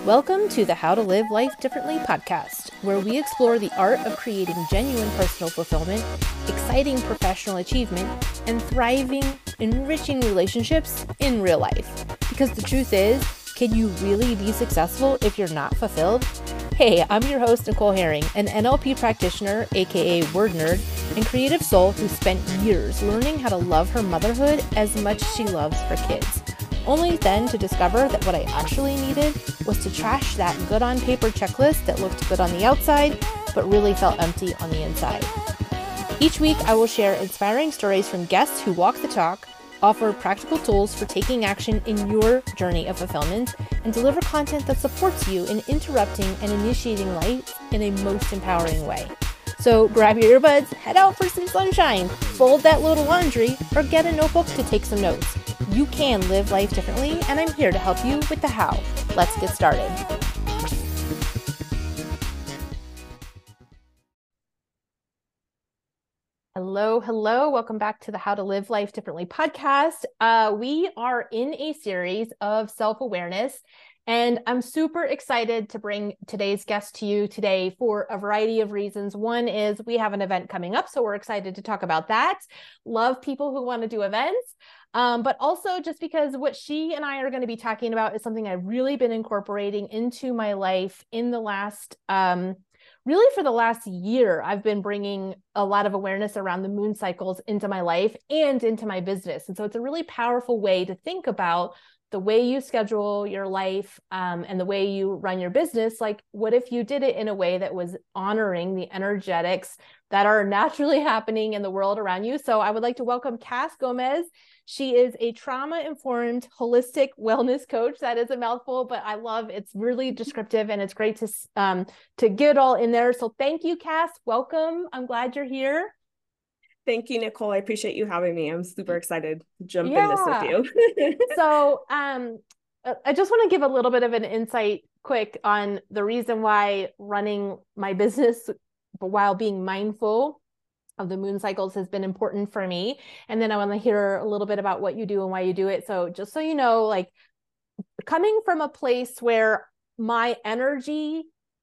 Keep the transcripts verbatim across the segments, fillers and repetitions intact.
Welcome to the How to Live Life Differently podcast, where we explore the art of creating genuine personal fulfillment, exciting professional achievement, and thriving, enriching relationships in real life. Because the truth is, can you really be successful if you're not fulfilled? Hey, I'm your host, Nicole Herring, an N L P practitioner, aka word nerd, and creative soul who spent years learning how to love her motherhood as much as she loves her kids. Only then to discover that what I actually needed was to trash that good on paper checklist that looked good on the outside, but really felt empty on the inside. Each week, I will share inspiring stories from guests who walk the talk, offer practical tools for taking action in your journey of fulfillment, and deliver content that supports you in interrupting and initiating life in a most empowering way. So grab your earbuds, head out for some sunshine, fold that load of laundry, or get a notebook to take some notes. You can live life differently, and I'm here to help you with the how. Let's get started. Hello, hello. Welcome back to the How to Live Life Differently podcast. Uh, we are in a series of self-awareness, and I'm super excited to bring today's guest to you today for a variety of reasons. One is we have an event coming up, so we're excited to talk about that. Love people who want to do events. Um, but also just because what she and I are going to be talking about is something I've really been incorporating into my life in the last, um, really for the last year. I've been bringing a lot of awareness around the moon cycles into my life and into my business. And so it's a really powerful way to think about the way you schedule your life um, and the way you run your business. Like, what if you did it in a way that was honoring the energetics that are naturally happening in the world around you? So I would like to welcome Cass Gomez. She is a trauma-informed holistic wellness coach. That is a mouthful, but I love it's really descriptive and it's great to um, to get it all in there. So thank you, Cass. Welcome. I'm glad you're here. Thank you, Nicole. I appreciate you having me. I'm super excited to jump Yeah. in this with you. So um, I just want to give a little bit of an insight quick on the reason why running my business while being mindful of the moon cycles has been important for me. And then I want to hear a little bit about what you do and why you do it. So just so you know, like coming from a place where my energy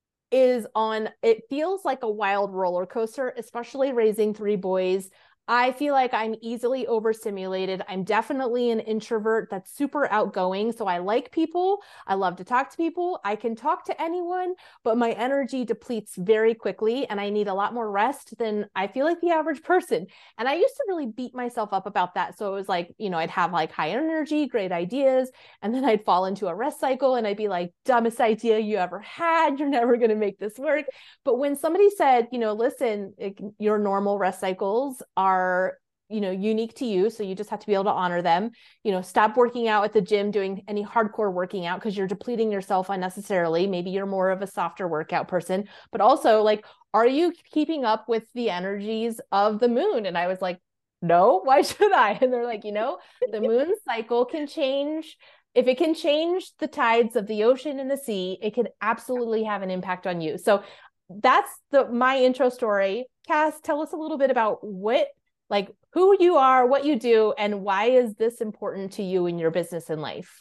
is on, it feels like a wild roller coaster, especially raising three boys. I feel like I'm easily overstimulated. I'm definitely an introvert that's super outgoing. So I like people. I love to talk to people. I can talk to anyone, but my energy depletes very quickly and I need a lot more rest than I feel like the average person. And I used to really beat myself up about that. So it was like, you know, I'd have like high energy, great ideas, and then I'd fall into a rest cycle and I'd be like, dumbest idea you ever had. You're never going to make this work. But when somebody said, you know, listen, it, your normal rest cycles are are, you know, unique to you. So you just have to be able to honor them. You know, stop working out at the gym, doing any hardcore working out because you're depleting yourself unnecessarily. Maybe you're more of a softer workout person, but also like, are you keeping up with the energies of the moon? And I was like, no, why should I? And they're like, you know, the moon cycle can change. If it can change the tides of the ocean and the sea, it can absolutely have an impact on you. So that's the my intro story. Cass, tell us a little bit about what like who you are, what you do, and why is this important to you in your business and life?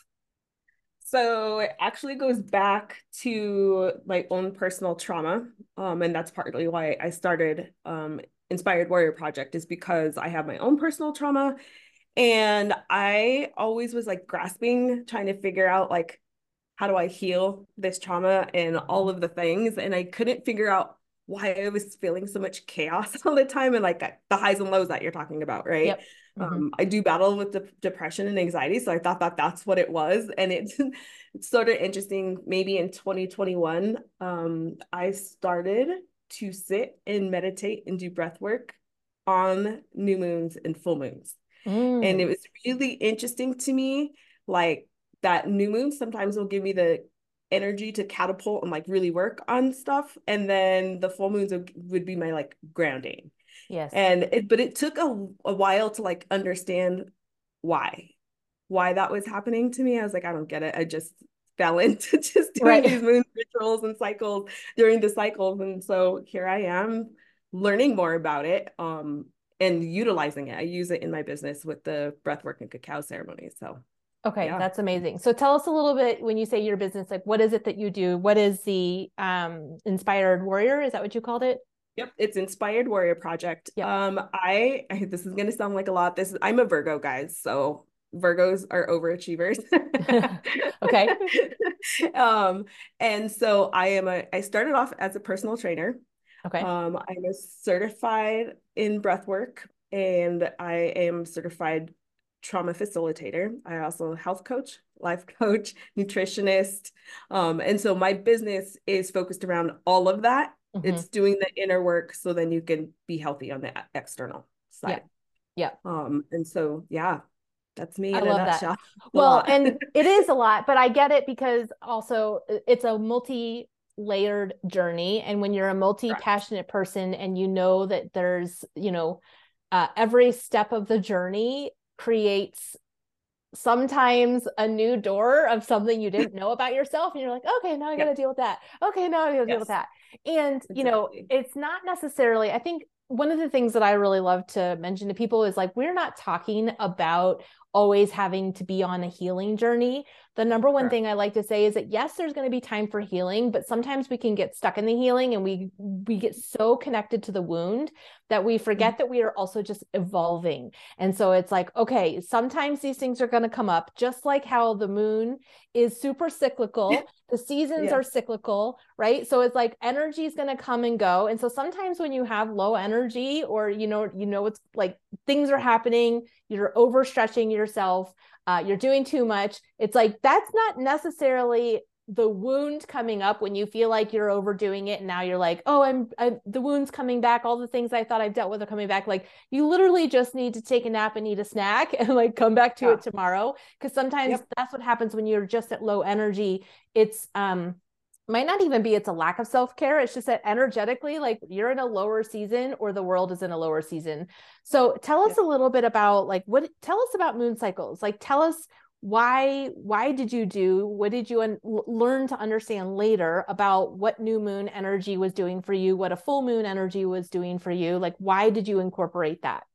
So it actually goes back to my own personal trauma. Um, and that's partly why I started um, Inspired Warrior Project, is because I have my own personal trauma. And I always was like grasping, trying to figure out like, how do I heal this trauma and all of the things? And I couldn't figure out why I was feeling so much chaos all the time and like the highs and lows that you're talking about, right? Yep. Mm-hmm. Um, I do battle with de depression and anxiety, so I thought that that's what it was. And it's, it's sort of interesting. Maybe in twenty twenty-one, um, I started to sit and meditate and do breath work on new moons and full moons. Mm. And it was really interesting to me, like that new moon sometimes will give me the energy to catapult and like really work on stuff, and then the full moons would, would be my like grounding. Yes. And it but it took a, a while to like understand why why that was happening to me. I was like, I don't get it. I just fell into just doing Right. these moon rituals and cycles during the cycles, and so here I am learning more about it um and utilizing it. I use it in my business with the breathwork and cacao ceremony. So Okay, Yeah. that's amazing. So tell us a little bit, when you say your business, like what is it that you do? What is the um Inspired Warrior? Is that what you called it? Yep, it's Inspired Warrior Project. Yep. Um, I, I this is gonna sound like a lot. This is I'm a Virgo, guys, so Virgos are overachievers. Okay. Um, and so I am a I started off as a personal trainer. Okay. Um, I'm a certified in breath work, and I am certified trauma facilitator. I also health coach, life coach, nutritionist. Um, and so my business is focused around all of that. Mm-hmm. It's doing the inner work so then you can be healthy on the external Yeah. side. Yeah. Um, and so yeah, that's me I in a love that. nutshell. A Well, lot. and it is a lot, but I get it because also it's a multi layered journey. And when you're a multi Correct. passionate person and you know that there's, you know, uh, every step of the journey creates sometimes a new door of something you didn't know about yourself. And you're like, okay, now I got to Yep. deal with that. Okay, now I got to deal with Yes, that. And, you know, exactly. it's not necessarily, I think one of the things that I really love to mention to people is like, we're not talking about always having to be on a healing journey. The number one Correct. thing I like to say is that yes, there's going to be time for healing, but sometimes we can get stuck in the healing and we we get so connected to the wound that we forget that we are also just evolving. And so it's like, okay, sometimes these things are going to come up, just like how the moon is super cyclical. The seasons Yeah. are cyclical, right? So it's like energy is going to come and go. And so sometimes when you have low energy or, you know, you know, it's like things are happening, you're overstretching yourself, uh, you're doing too much. It's like, that's not necessarily the wound coming up when you feel like you're overdoing it. And now you're like, oh, I'm, I'm the wound's coming back. All the things I thought I've dealt with are coming back. Like you literally just need to take a nap and eat a snack and like come back to Yeah. it tomorrow. Cause sometimes Yep. that's what happens when you're just at low energy. It's, um, might not even be it's a lack of self-care. It's just that energetically, like you're in a lower season or the world is in a lower season. So tell us Yep. a little bit about like, what, tell us about moon cycles. Like, tell us why, why did you do, what did you un- learn to understand later about what new moon energy was doing for you, what a full moon energy was doing for you? Like, why did you incorporate that?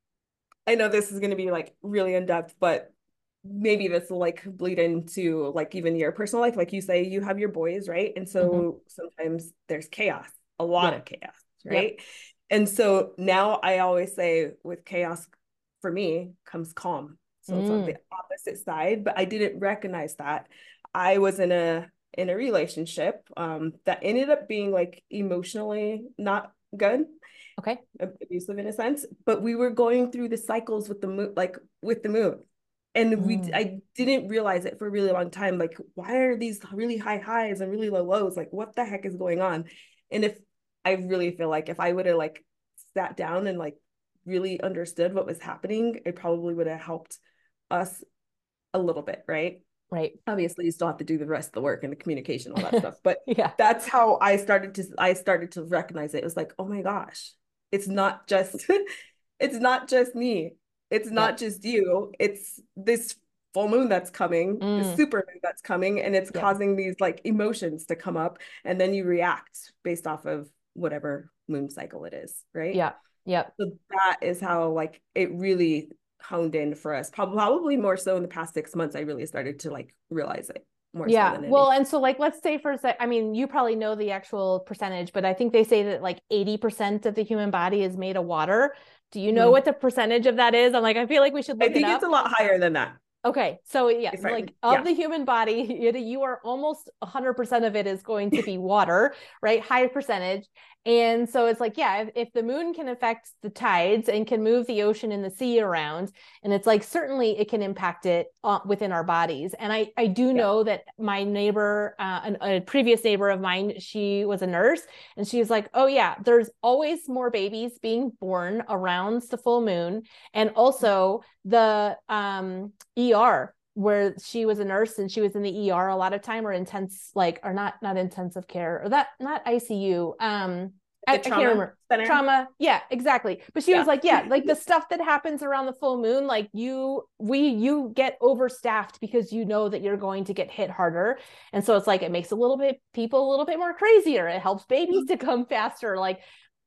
I know this is going to be like really in depth, but maybe this will like bleed into like even your personal life. Like you say, you have your boys, right? And Mm-hmm. so sometimes there's chaos, a lot Yep. of chaos, Yep. right? And so now I always say with chaos for me comes calm. So it's on Mm. the opposite side, but I didn't recognize that. I was in a in a relationship um that ended up being like emotionally not good, Okay. abusive in a sense, but we were going through the cycles with the moon, like with the moon. And we, Mm. I didn't realize it for a really long time. Like, why are these really high highs and really low lows? Like, what the heck is going on? And if I really feel like if I would have like sat down and like really understood what was happening, it probably would have helped us a little bit, right? Right. Obviously, you still have to do the rest of the work and the communication, all that stuff. But Yeah. that's how I started to I started to recognize it. It was like, oh my gosh, it's not just it's not just me. It's Yep. not just you. It's this full moon that's coming, the Mm. super moon that's coming, and it's Yep. causing these like emotions to come up, and then you react based off of whatever moon cycle it is, right? Yep. Yep. So that is how like it really honed in for us. Probably probably more so in the past six months, I really started to like realize it more so Yeah. than anything. Well, and so like, let's say for a sec, I mean, you probably know the actual percentage, but I think they say that like eighty percent of the human body is made of water. Do you know Mm-hmm. what the percentage of that is? I'm like, I feel like we should I look it think it's up. a lot higher than that. Okay, so yeah, If I, like of yeah. the human body, you are almost one hundred percent of it is going to be water, right? High percentage. And so it's like, yeah, if, if the moon can affect the tides and can move the ocean and the sea around, and it's like, certainly it can impact it uh, within our bodies. And I, I do Yeah. know that my neighbor, uh, a, a previous neighbor of mine, she was a nurse and she was like, oh yeah, there's always more babies being born around the full moon. And also the um, E R where she was a nurse and she was in the E R a lot of time or intense, like, or not, not intensive care or that, not I C U. Um, I, I can't remember. Center. Trauma. Yeah, exactly. But she yeah. was like, yeah, like the stuff that happens around the full moon, like you, we, you get overstaffed because you know that you're going to get hit harder. And so it's like, it makes a little bit, people a little bit more crazier. It helps babies to come faster. Like,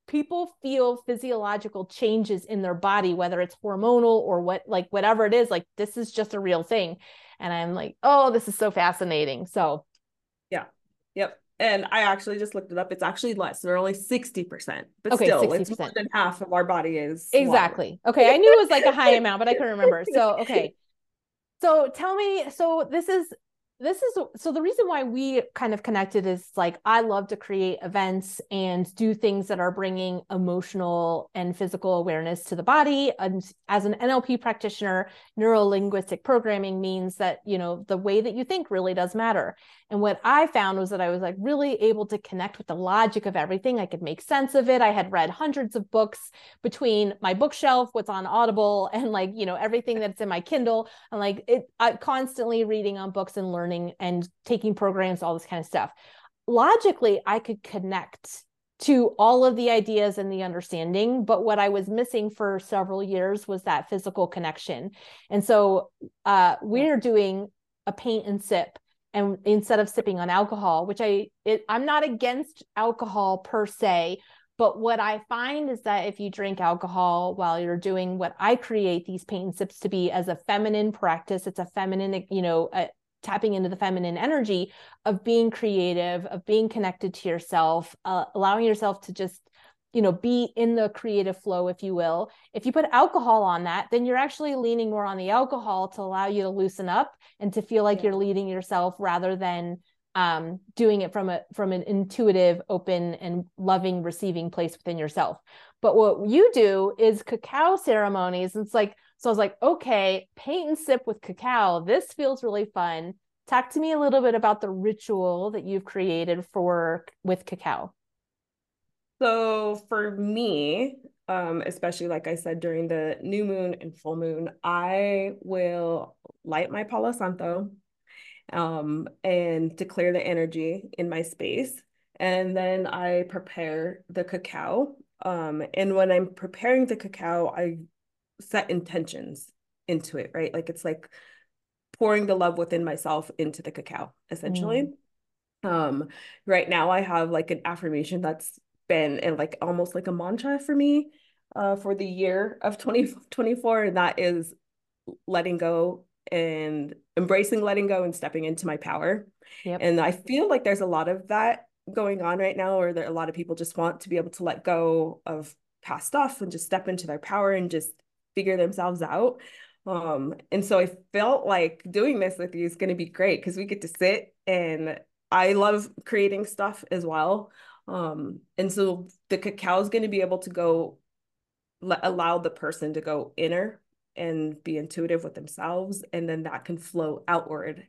people feel physiological changes in their body, whether it's hormonal or what, like whatever it is, like this is just a real thing. And I'm like, oh, this is so fascinating. So yeah. Yep. And I actually just looked it up. It's actually less. They're only sixty percent, but okay, still sixty it's percent. more than half of our body is Exactly. water. Okay. I knew it was like a high amount, but I couldn't remember. So, okay. So tell me, so this is, this is, so the reason why we kind of connected is like, I love to create events and do things that are bringing emotional and physical awareness to the body. And as an N L P practitioner, neuro-linguistic programming means that, you know, the way that you think really does matter. And what I found was that I was like really able to connect with the logic of everything. I could make sense of it. I had read hundreds of books between my bookshelf, what's on Audible, and like, you know, everything that's in my Kindle. And like it, I constantly reading on books and learning and taking programs, all this kind of stuff. Logically, I could connect to all of the ideas and the understanding, but what I was missing for several years was that physical connection. And so uh, we're doing a paint and sip. And instead of sipping on alcohol, which I, it, I'm not against alcohol per se, but what I find is that if you drink alcohol while you're doing what I create these paint and sips to be as a feminine practice, it's a feminine, you know, a, tapping into the feminine energy of being creative, of being connected to yourself, uh, allowing yourself to just, you know, be in the creative flow, if you will. If you put alcohol on that, then you're actually leaning more on the alcohol to allow you to loosen up and to feel like yeah. you're leading yourself rather than um, doing it from a, from an intuitive, open and loving, receiving place within yourself. But what you do is cacao ceremonies. And it's like, so I was like, okay, paint and sip with cacao. This feels really fun. Talk to me a little bit about the ritual that you've created for with cacao. So for me, um, especially like I said, during the new moon and full moon, I will light my Palo Santo um, and to clear the energy in my space. And then I prepare the cacao. Um, and when I'm preparing the cacao, I set intentions into it, right? Like it's like pouring the love within myself into the cacao, essentially. Mm. Um, right now I have like an affirmation that's been and like almost like a mantra for me uh, for the year of twenty twenty-four, and that is letting go and embracing letting go and stepping into my power. Yep. And I feel like there's a lot of that going on right now, or that a lot of people just want to be able to let go of past stuff and just step into their power and just figure themselves out. Um, and so I felt like doing this with you is going to be great because we get to sit, and I love creating stuff as well. Um, and so the cacao is going to be able to go let, allow the person to go inner and be intuitive with themselves, and then that can flow outward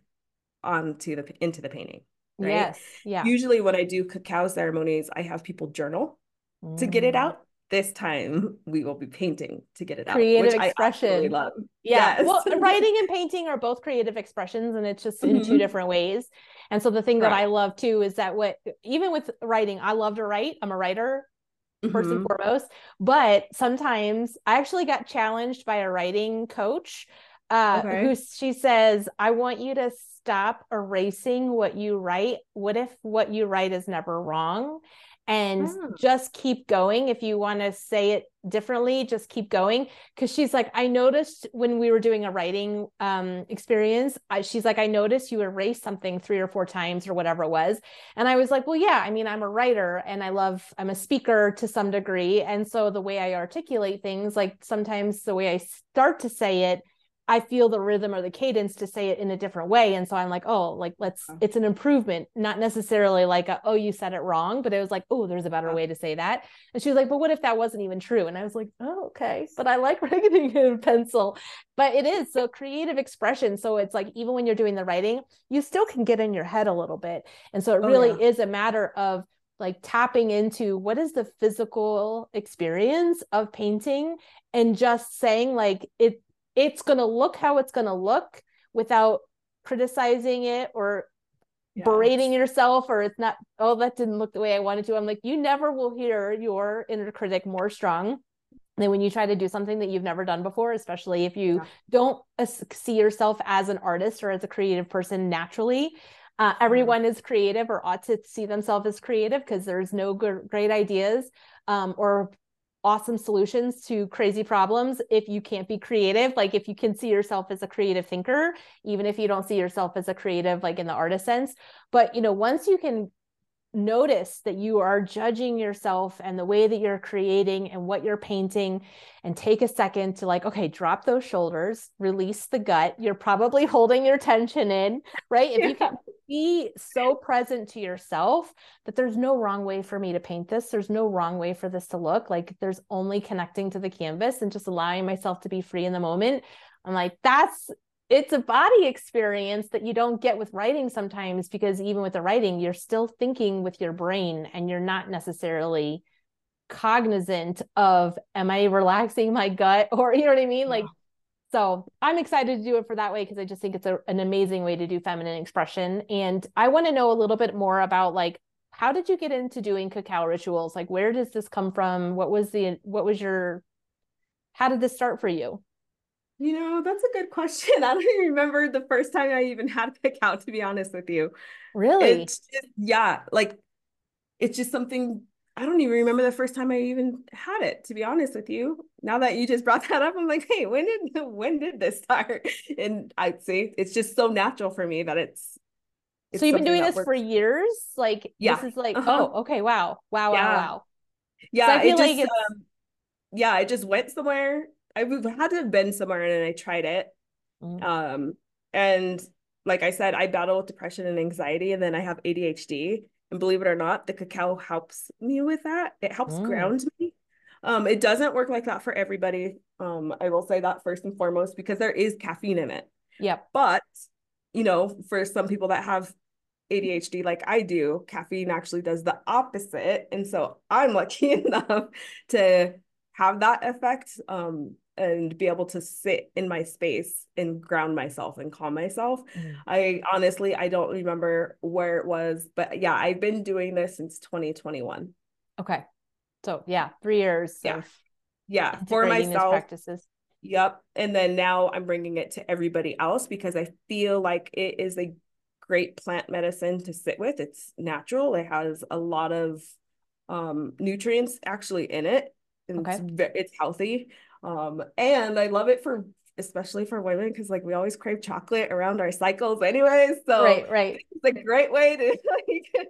onto the into the painting, right? Yes. Yeah. Usually when I do cacao ceremonies, I have people journal mm. to get it out. This time we will be painting to get it creative out, which expression. I absolutely love. Yeah. Yes. Well, writing and painting are both creative expressions, and it's just in mm-hmm. two different ways. And so the thing right. that I love too is that what, even with writing, I love to write. I'm a writer first mm-hmm. and foremost, but sometimes I actually got challenged by a writing coach uh, okay. who she says, I want you to stop erasing what you write. What if what you write is never wrong? And oh. just keep going. If you want to say it differently, just keep going. Because she's like, I noticed when we were doing a writing um, experience, I, she's like, I noticed you erased something three or four times or whatever it was. And I was like, well, yeah, I mean, I'm a writer and I love, I'm a speaker to some degree. And so the way I articulate things, like sometimes the way I start to say it, I feel the rhythm or the cadence to say it in a different way. And so I'm like, oh, like, let's, it's an improvement, not necessarily like, a, oh, you said it wrong, but it was like, oh, there's a better way to say that. And she was like, but what if that wasn't even true? And I was like, oh, okay. But I like writing in pencil, but it is so creative expression. So it's like, even when you're doing the writing, you still can get in your head a little bit. And so it really oh, yeah. is a matter of like tapping into what is the physical experience of painting and just saying like, it, it's going to look how it's going to look without criticizing it or yes. berating yourself, or it's not, oh, that didn't look the way I wanted to. I'm like, you never will hear your inner critic more strong than when you try to do something that you've never done before, especially if you yeah. don't see yourself as an artist or as a creative person naturally. Uh, everyone is creative or ought to see themselves as creative, because there's no good, great ideas um, or awesome solutions to crazy problems if you can't be creative. Like if you can see yourself as a creative thinker, even if you don't see yourself as a creative, like in the artist sense. But, you know, once you can notice that you are judging yourself and the way that you're creating and what you're painting, and take a second to like, okay, drop those shoulders, release the gut. You're probably holding your tension in, right? If yeah. you can be so present to yourself that there's no wrong way for me to paint this, there's no wrong way for this to look, like there's only connecting to the canvas and just allowing myself to be free in the moment. I'm like, that's it's a body experience that you don't get with writing sometimes, because even with the writing, you're still thinking with your brain and you're not necessarily cognizant of, am I relaxing my gut? Or, you know what I mean? Like, so I'm excited to do it for that way, because I just think it's a, an amazing way to do feminine expression. And I want to know a little bit more about, like, how did you get into doing cacao rituals? Like, where does this come from? What was the, what was your, how did this start for you? You know, that's a good question. I don't even remember the first time I even had cacao, to be honest with you. Really? It's just, yeah, like, it's just something, I don't even remember the first time I even had it, to be honest with you. Now that you just brought that up, I'm like, hey, when did, when did this start? And I'd say it's just so natural for me that it's, it's so you've been doing this works. for years? Like, yeah. This is like, uh-huh. oh, okay. Wow. Wow. Yeah. Wow. Wow. Yeah. So I feel it like just, it's, um, yeah, I just went somewhere. I had to have been somewhere and I tried it. Mm. Um, and like I said, I battle with depression and anxiety, and then I have A D H D. And believe it or not, the cacao helps me with that. It helps mm. ground me. Um, it doesn't work like that for everybody. Um, I will say that first and foremost, because there is caffeine in it. Yep. But, you know, for some people that have A D H D like I do, caffeine actually does the opposite. And so I'm lucky enough to have that effect, um, and be able to sit in my space and ground myself and calm myself. Mm. I honestly, I don't remember where it was, but yeah, I've been doing this since twenty twenty-one. Okay. So yeah, three years yeah. of yeah for myself practices. Yep. And then now I'm bringing it to everybody else, because I feel like it is a great plant medicine to sit with. It's natural. It has a lot of um, nutrients actually in it. And okay. it's, it's healthy. Um, and I love it for, especially for women, because like we always crave chocolate around our cycles anyways. So right, right. It's a great way to like,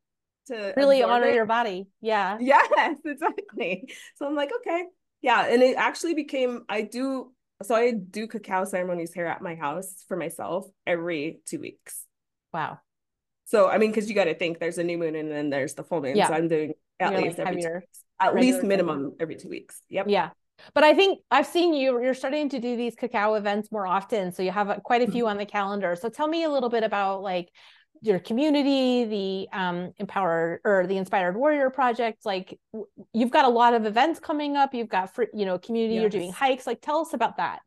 to really honor it. Your body. Yeah. Yes, exactly. So I'm like, okay. Yeah. And it actually became, I do, so I do cacao ceremonies here at my house for myself every two weeks. Wow. So, I mean, because you got to think there's a new moon and then there's the full moon. Yeah. So I'm doing at You're least like every two weeks. At least minimum thing. every two weeks. Yep. Yeah. But I think I've seen you, you're starting to do these cacao events more often. So you have quite a few on the calendar. So tell me a little bit about like your community, the um, Empowered or the Inspired Warrior Project. Like you've got a lot of events coming up. You've got, free, you know, community, yes. You're doing hikes. Like tell us about that.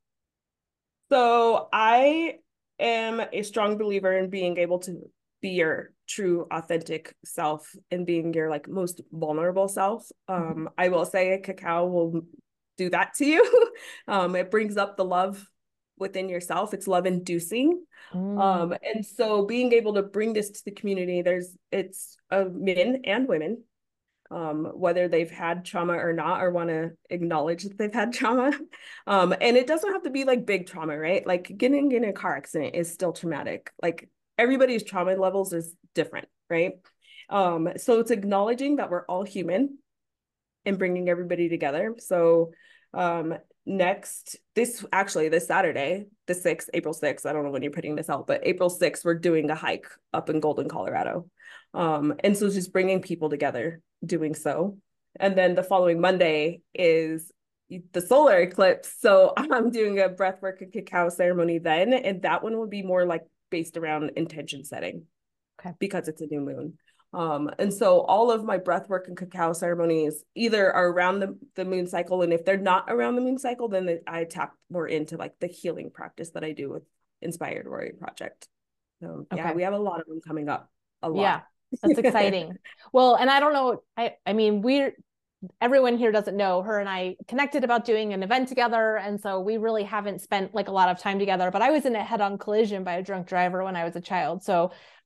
So I am a strong believer in being able to be your true authentic self and being your like most vulnerable self. Um, mm-hmm. I will say cacao will do that to you. um, it brings up the love within yourself. It's love inducing. Mm. Um, and so being able to bring this to the community, there's, it's uh, men and women, um, whether they've had trauma or not, or want to acknowledge that they've had trauma. Um, and it doesn't have to be like big trauma, right? Like getting in a car accident is still traumatic. Like everybody's trauma levels is different, right? Um, so it's acknowledging that we're all human and bringing everybody together. So um, next, this actually this Saturday, the sixth, April sixth, I don't know when you're putting this out, but April sixth, we're doing a hike up in Golden, Colorado. Um, and so just bringing people together doing so. And then the following Monday is the solar eclipse. So I'm doing a breathwork and cacao ceremony then, and that one will be more like based around intention setting, okay, because it's a new moon. Um, and so all of my breathwork and cacao ceremonies either are around the, the moon cycle. And if they're not around the moon cycle, then I tap more into like the healing practice that I do with Inspired Warrior Project. So yeah, okay. We have a lot of them coming up. A lot. Yeah, that's exciting. Well, and I don't know, I, I mean, we're, everyone here doesn't know, her and I connected about doing an event together. And so we really haven't spent like a lot of time together, but I was in a head-on collision by a drunk driver when I was a child. So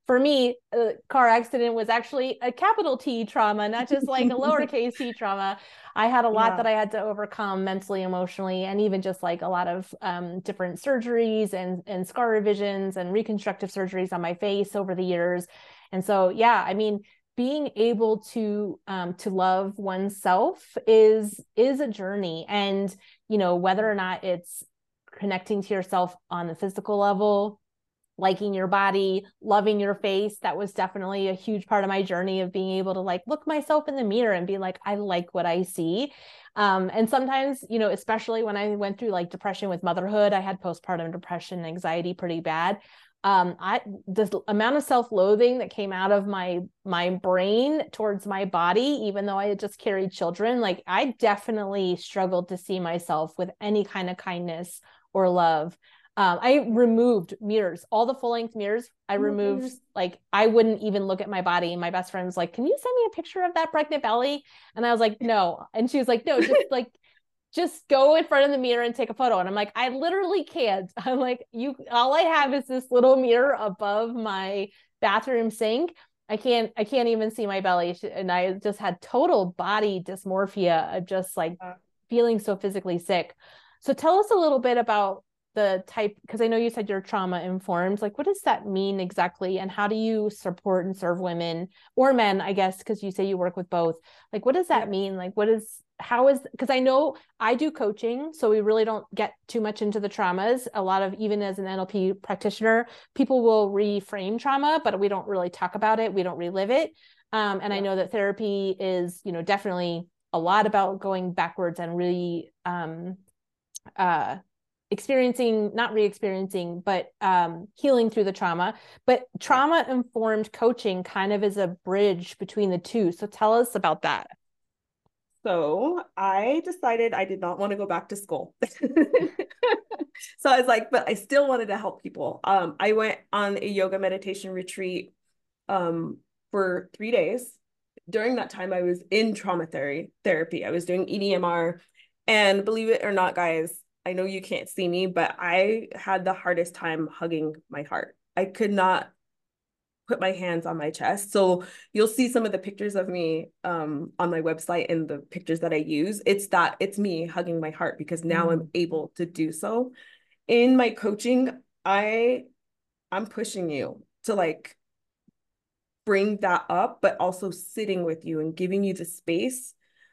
for me, a car accident was actually a capital T trauma, not just like a lowercase t trauma. I had a lot Yeah. that I had to overcome mentally, emotionally, and even just like a lot of um, different surgeries and, and scar revisions and reconstructive surgeries on my face over the years. And so, yeah, I mean, being able to um, to love oneself is is a journey. And, you know, whether or not it's connecting to yourself on the physical level, liking your body, loving your face. That was definitely a huge part of my journey of being able to like look myself in the mirror and be like, I like what I see. Um, and sometimes, you know, especially when I went through like depression with motherhood, I had postpartum depression, anxiety pretty bad. Um, I the amount of self-loathing that came out of my my brain towards my body, even though I had just carried children, like I definitely struggled to see myself with any kind of kindness or love. Um, I removed mirrors, all the full length mirrors. I Oh my removed, goodness. like, I wouldn't even look at my body. And my best friend was like, can you send me a picture of that pregnant belly? And I was like, no. And she was like, no, just like, just go in front of the mirror and take a photo. And I'm like, I literally can't. I'm like, you, all I have is this little mirror above my bathroom sink. I can't, I can't even see my belly. And I just had total body dysmorphia of just like Uh, feeling so physically sick. So tell us a little bit about the type, because I know you said you're trauma informed. Like, what does that mean exactly? And how do you support and serve women or men, I guess, because you say you work with both? Like, what does that yeah. mean? Like, what is, how is, because I know I do coaching, so we really don't get too much into the traumas. A lot of, even as an N L P practitioner, people will reframe trauma, but we don't really talk about it. We don't relive it. Um, and Yeah. I know that therapy is, you know, definitely a lot about going backwards and really, um, uh, experiencing, not re-experiencing, but um, healing through the trauma. But trauma-informed coaching kind of is a bridge between the two. So tell us about that. So I decided I did not want to go back to school. So I was like, but I still wanted to help people. Um, I went on a yoga meditation retreat um, for three days. During that time, I was in trauma therapy. Therapy. I was doing E D M R, and believe it or not, guys, I know you can't see me, but I had the hardest time hugging my heart. I could not put my hands on my chest. So you'll see some of the pictures of me um, on my website and the pictures that I use. It's that it's me hugging my heart because now mm. I'm able to do so. In my coaching, I I'm pushing you to like bring that up, but also sitting with you and giving you the space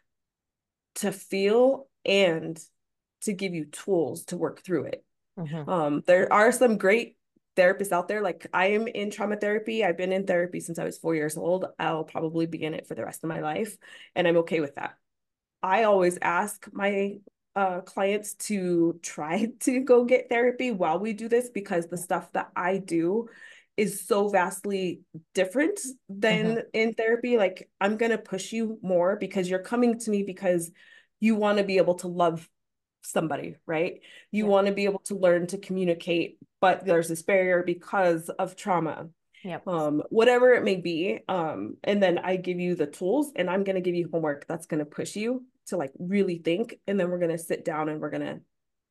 to feel and to give you tools to work through it. Mm-hmm. Um, there are some great therapists out there. Like I am in trauma therapy. I've been in therapy since I was four years old. I'll probably be in it for the rest of my life. And I'm okay with that. I always ask my uh, clients to try to go get therapy while we do this, because the stuff that I do is so vastly different than mm-hmm. in therapy. Like I'm going to push you more because you're coming to me because you want to be able to love somebody, right? You yeah. want to be able to learn to communicate, but there's this barrier because of trauma. Yep. Um, whatever it may be. Um, and then I give you the tools, and I'm going to give you homework that's going to push you to like really think. And then we're going to sit down and we're going to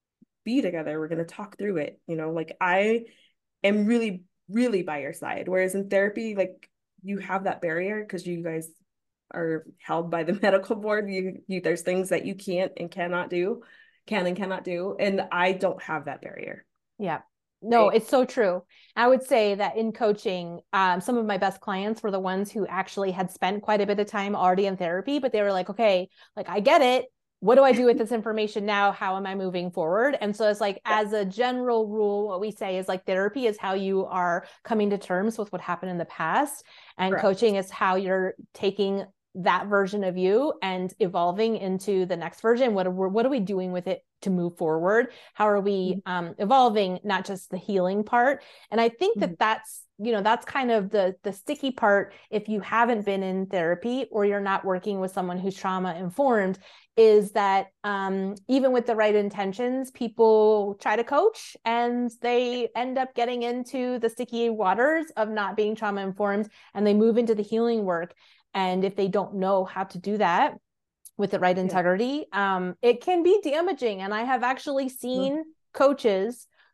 be together. We're going to talk through it. You know, like I am really, really by your side. Whereas in therapy, like you have that barrier because you guys are held by the medical board. You, you, there's things that you can't and cannot do, can and cannot do. And I don't have that barrier. Yeah. No, it's so true. I would say that in coaching, um, some of my best clients were the ones who actually had spent quite a bit of time already in therapy, but they were like, okay, like I get it. What do I do with this information now? How am I moving forward? And so it's like, yeah. as a general rule, what we say is like therapy is how you are coming to terms with what happened in the past. And Correct. Coaching is how you're taking that version of you and evolving into the next version. What are, what are we doing with it to move forward? How are we um, evolving, not just the healing part? And I think that that's, you know, that's kind of the, the sticky part. If you haven't been in therapy or you're not working with someone who's trauma informed, is that um, even with the right intentions, people try to coach and they end up getting into the sticky waters of not being trauma informed, and they move into the healing work. And if they don't know how to do that with the right integrity, yeah. um, it can be damaging. And I have actually seen mm. coaches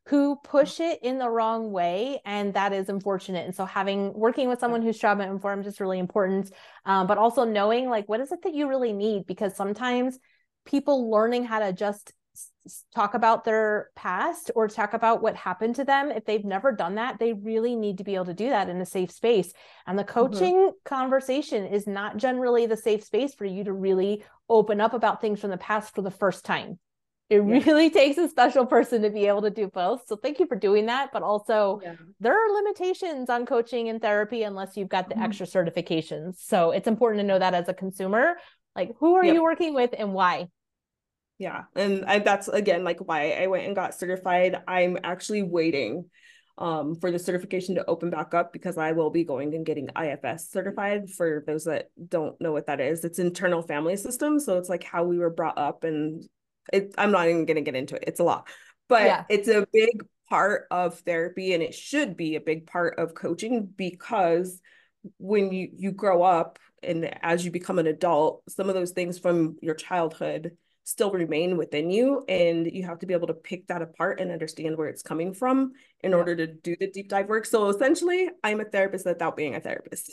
who push it in the wrong way, and that is unfortunate. And so having working with someone who's trauma informed is really important, um, but also knowing like what is it that you really need, because sometimes people learning how to just talk about their past or talk about what happened to them, if they've never done that, they really need to be able to do that in a safe space. And the coaching mm-hmm. conversation is not generally the safe space for you to really open up about things from the past for the first time. It yeah. really takes a special person to be able to do both. So thank you for doing that. But also yeah. there are limitations on coaching and therapy unless you've got the mm-hmm. extra certifications. So it's important to know that as a consumer, like who are yep. you working with and why? Yeah. And I, that's, again, like why I went and got certified. I'm actually waiting um, for the certification to open back up, because I will be going and getting I F S certified. For those that don't know what that is, it's internal family system. So it's like how we were brought up, and it, I'm not even going to get into it. It's a lot, but yeah. it's a big part of therapy, and it should be a big part of coaching, because when you, you grow up and as you become an adult, some of those things from your childhood still remain within you, and you have to be able to pick that apart and understand where it's coming from in yeah. order to do the deep dive work. So essentially, I'm a therapist without being a therapist.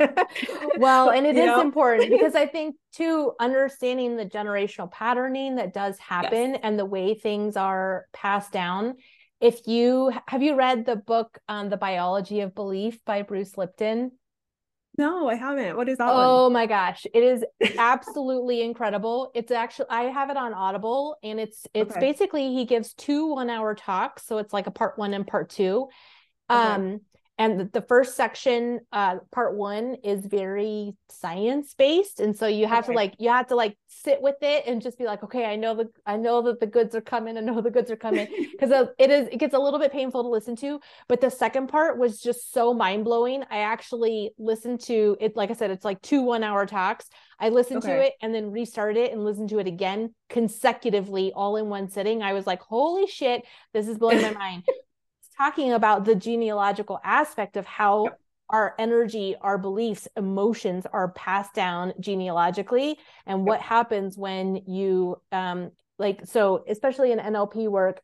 Well, and it you is know? important, because I think too, understanding the generational patterning that does happen yes. and the way things are passed down. If you have you read the book um, The Biology of Belief by Bruce Lipton? No, I haven't. What is that oh one? my gosh, it is absolutely incredible. It's actually, I have it on Audible, and it's it's okay. basically he gives two one hour talks, so it's like a part one and part two. Okay. Um, and the, the first section, uh, part one, is very science based, and so you have okay. to like you have to like sit with it and just be like, okay, I know the I know that the goods are coming. I know the goods are coming, because it is it gets a little bit painful to listen to. But the second part was just so mind blowing. I actually listened to it. Like I said, it's like two one hour talks. I listened okay. to it and then restarted it and listened to it again consecutively, all in one sitting. I was like, holy shit, this is blowing my mind. Talking about the genealogical aspect of how yep. our energy, our beliefs, emotions are passed down genealogically, and what yep. happens when you um like, so especially in N L P work,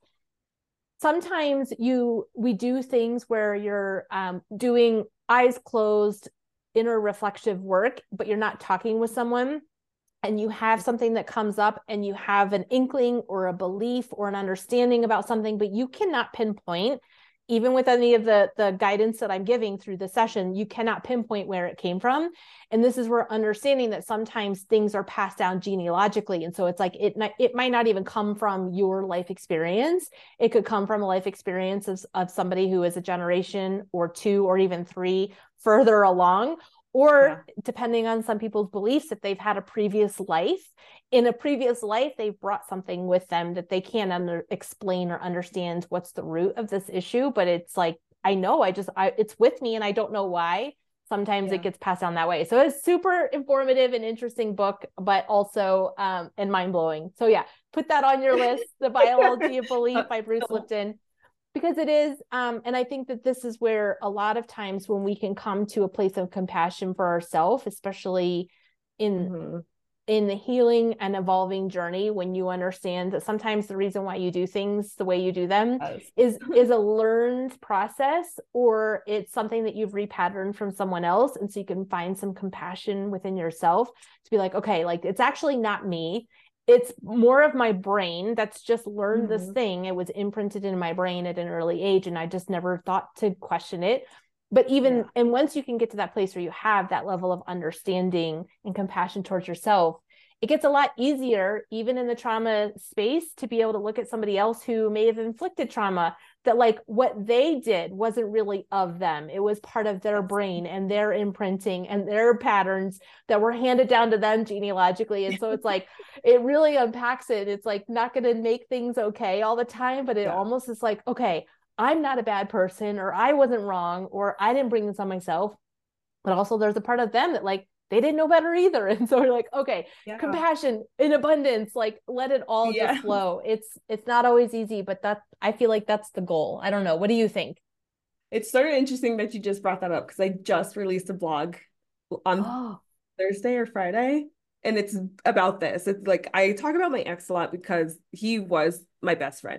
sometimes you we do things where you're um doing eyes closed, inner reflective work, but you're not talking with someone, and you have something that comes up and you have an inkling or a belief or an understanding about something, but you cannot pinpoint. Even with any of the, the guidance that I'm giving through the session, you cannot pinpoint where it came from. And this is where understanding that sometimes things are passed down genealogically. And so it's like, it, it might not even come from your life experience. It could come from a life experience of, of somebody who is a generation or two or even three further along. Or yeah. depending on some people's beliefs, if they've had a previous life, in a previous life, they've brought something with them that they can't under, explain or understand what's the root of this issue. But it's like, I know, I just, I, it's with me and I don't know why. Sometimes yeah. it gets passed down that way. So it's super informative and interesting book, but also um, and mind-blowing. So yeah, put that on your list, The Biology of Belief by Bruce Lipton. Because it is, um, and I think that this is where a lot of times when we can come to a place of compassion for ourselves, especially in mm-hmm. in the healing and evolving journey, when you understand that sometimes the reason why you do things the way you do them yes. is is a learned process, or it's something that you've repatterned from someone else, and so you can find some compassion within yourself to be like, okay, like it's actually not me. It's more of my brain that's just learned mm-hmm. this thing. It was imprinted in my brain at an early age, and I just never thought to question it. But even, yeah. and once you can get to that place where you have that level of understanding and compassion towards yourself, it gets a lot easier, even in the trauma space, to be able to look at somebody else who may have inflicted trauma, that like what they did wasn't really of them. It was part of their brain and their imprinting and their patterns that were handed down to them genealogically. And so it's like, it really unpacks it. It's like not going to make things okay all the time, but it yeah. almost is like, okay, I'm not a bad person, or I wasn't wrong, or I didn't bring this on myself. But also there's a part of them that like, they didn't know better either. And so we're like, okay, yeah. compassion in abundance, like let it all yeah. just flow. It's, it's not always easy, but that, I feel like that's the goal. I don't know. What do you think? It's sort of interesting that you just brought that up, because I just released a blog on oh. Thursday or Friday, and it's about this. It's like, I talk about my ex a lot because he was my best friend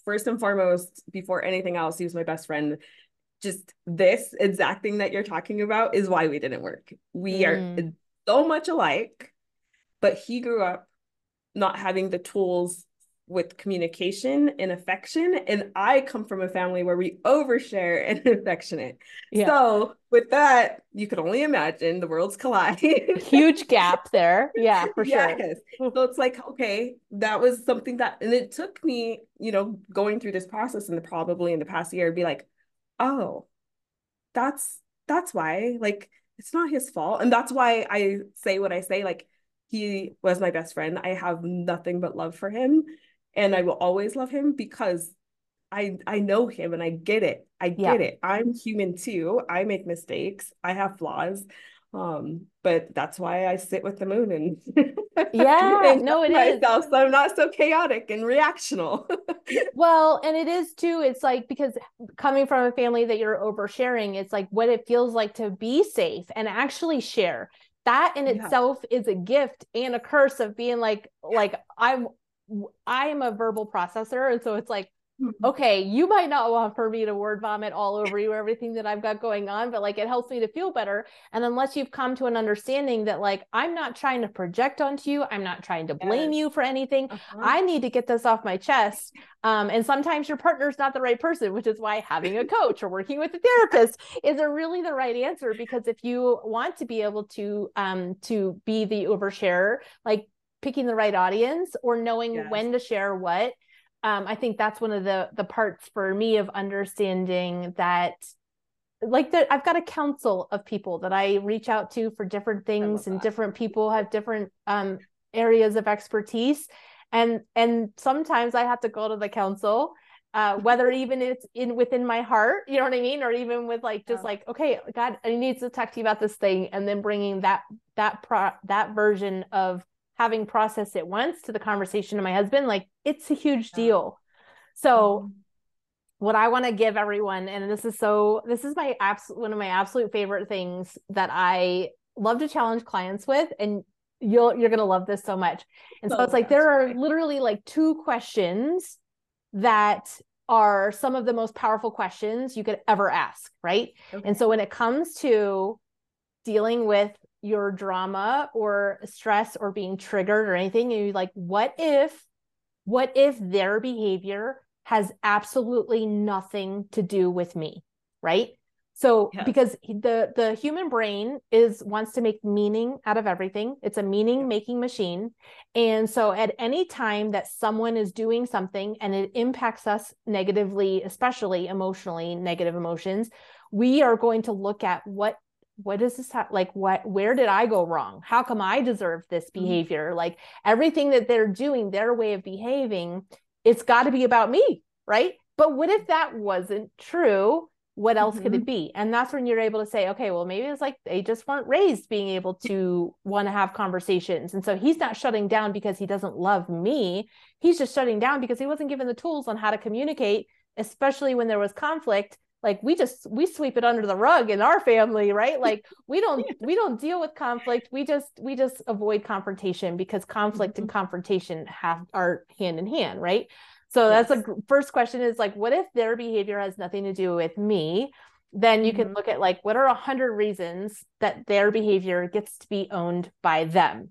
first and foremost, before anything else, he was my best friend. Just this exact thing that you're talking about is why we didn't work. We mm. are so much alike, but he grew up not having the tools with communication and affection. And I come from a family where we overshare and affectionate. Yeah. So with that, you could only imagine the worlds collide. Huge gap there. Yeah, for yes. sure. So it's like, okay, that was something that, and it took me, you know, going through this process and probably in the past year, be like, oh, that's, that's why, like, it's not his fault. And that's why I say what I say, like, he was my best friend. I have nothing but love for him. And I will always love him because I I know him and I get it. I get yeah. it. I'm human too. I make mistakes. I have flaws. Um, but that's why I sit with the moon and yeah, and no, it myself, is. So I'm not so chaotic and reactional. Well, and it is too. It's like, because coming from a family that you're oversharing, it's like what it feels like to be safe and actually share. That in yeah. itself is a gift and a curse of being like, like I'm I am a verbal processor. And so it's like, okay, you might not want for me to word vomit all over you, everything that I've got going on, but like, it helps me to feel better. And unless you've come to an understanding that like, I'm not trying to project onto you, I'm not trying to blame yes. you for anything. Uh-huh. I need to get this off my chest. Um, and sometimes your partner's not the right person, which is why having a coach or working with a therapist is a really the right answer. Because if you want to be able to, um, to be the oversharer, like picking the right audience or knowing yes. when to share what, Um, I think that's one of the the parts for me of understanding that, like, the, I've got a council of people that I reach out to for different things, and different people have different um, areas of expertise, and and sometimes I have to go to the council, uh, whether even it's in within my heart, you know what I mean, or even with like just yeah. like, okay, God, I need to talk to you about this thing, and then bringing that that pro that version of having processed it once to the conversation to my husband, like it's a huge deal. So mm-hmm. what I want to give everyone, and this is so, this is my absolute, one of my absolute favorite things that I love to challenge clients with, and you'll, you're going to love this so much. And so, so it's like, there are right. literally like two questions that are some of the most powerful questions you could ever ask. Right. Okay. And so when it comes to dealing with your drama or stress or being triggered or anything, and you're like, what if, what if their behavior has absolutely nothing to do with me, right? So yes. because the the human brain is wants to make meaning out of everything. It's a meaning making machine. And so at any time that someone is doing something and it impacts us negatively, especially emotionally, negative emotions, we are going to look at what what is this ha- like what where did I go wrong? How come I deserve this behavior? Mm-hmm. Like everything that they're doing, their way of behaving, it's got to be about me, right? But what if that wasn't true? What else mm-hmm. could it be? And that's when you're able to say, okay, well, maybe it's like they just weren't raised being able to want to have conversations. And so he's not shutting down because he doesn't love me. He's just shutting down because he wasn't given the tools on how to communicate, especially when there was conflict. Like we just, we sweep it under the rug in our family, right? Like we don't, we don't deal with conflict. We just, we just avoid confrontation because conflict mm-hmm. and confrontation have are hand in hand, right? So yes. that's a first question is like, what if their behavior has nothing to do with me? Then you mm-hmm. can look at like, what are a hundred reasons that their behavior gets to be owned by them?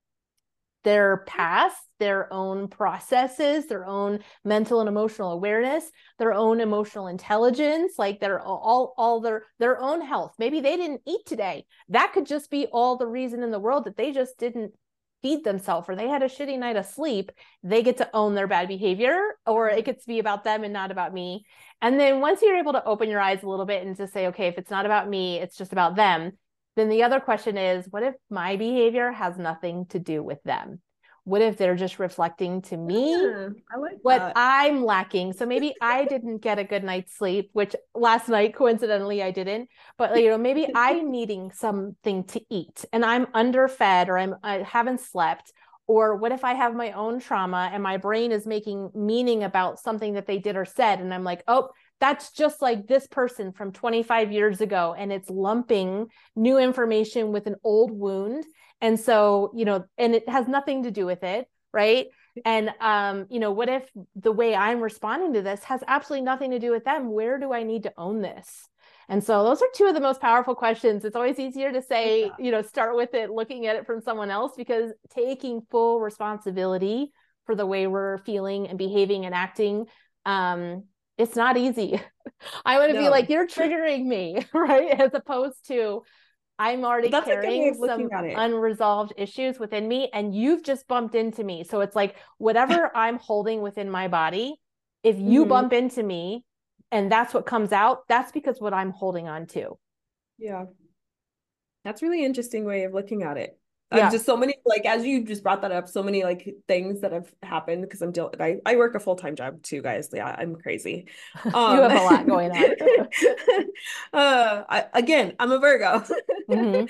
Their past, their own processes, their own mental and emotional awareness, their own emotional intelligence, like their all, all their, their own health. Maybe they didn't eat today. That could just be all the reason in the world that they just didn't feed themselves or they had a shitty night of sleep. They get to own their bad behavior, or it gets to be about them and not about me. And then once you're able to open your eyes a little bit and just say, okay, if it's not about me, it's just about them. Then the other question is, what if my behavior has nothing to do with them? What if they're just reflecting to me yeah, I like what that. I'm lacking? So maybe I didn't get a good night's sleep, which last night, coincidentally, I didn't. But, you know, maybe I'm needing something to eat and I'm underfed or I'm, I haven't slept. Or what if I have my own trauma and my brain is making meaning about something that they did or said? And I'm like, oh, that's just like this person from twenty-five years ago. And it's lumping new information with an old wound. And so, you know, and it has nothing to do with it, right? And, um, you know, what if the way I'm responding to this has absolutely nothing to do with them? Where do I need to own this? And so those are two of the most powerful questions. It's always easier to say, Yeah. you know, start with it, looking at it from someone else, because taking full responsibility for the way we're feeling and behaving and acting, um, it's not easy. I want to No. be like, you're triggering me, right? As opposed to, I'm already That's a good way carrying of some looking at it. unresolved issues within me, and you've just bumped into me. So it's like, whatever I'm holding within my body, if you Mm-hmm. bump into me and that's what comes out, that's because what I'm holding on to. Yeah. That's a really interesting way of looking at it. I've Yeah. just so many, like, as you just brought that up, so many like things that have happened because I'm dealing, I, I work a full-time job too, guys. Yeah, I'm crazy. You Um, have a lot going on. uh, I, again, I'm a Virgo. Mm-hmm.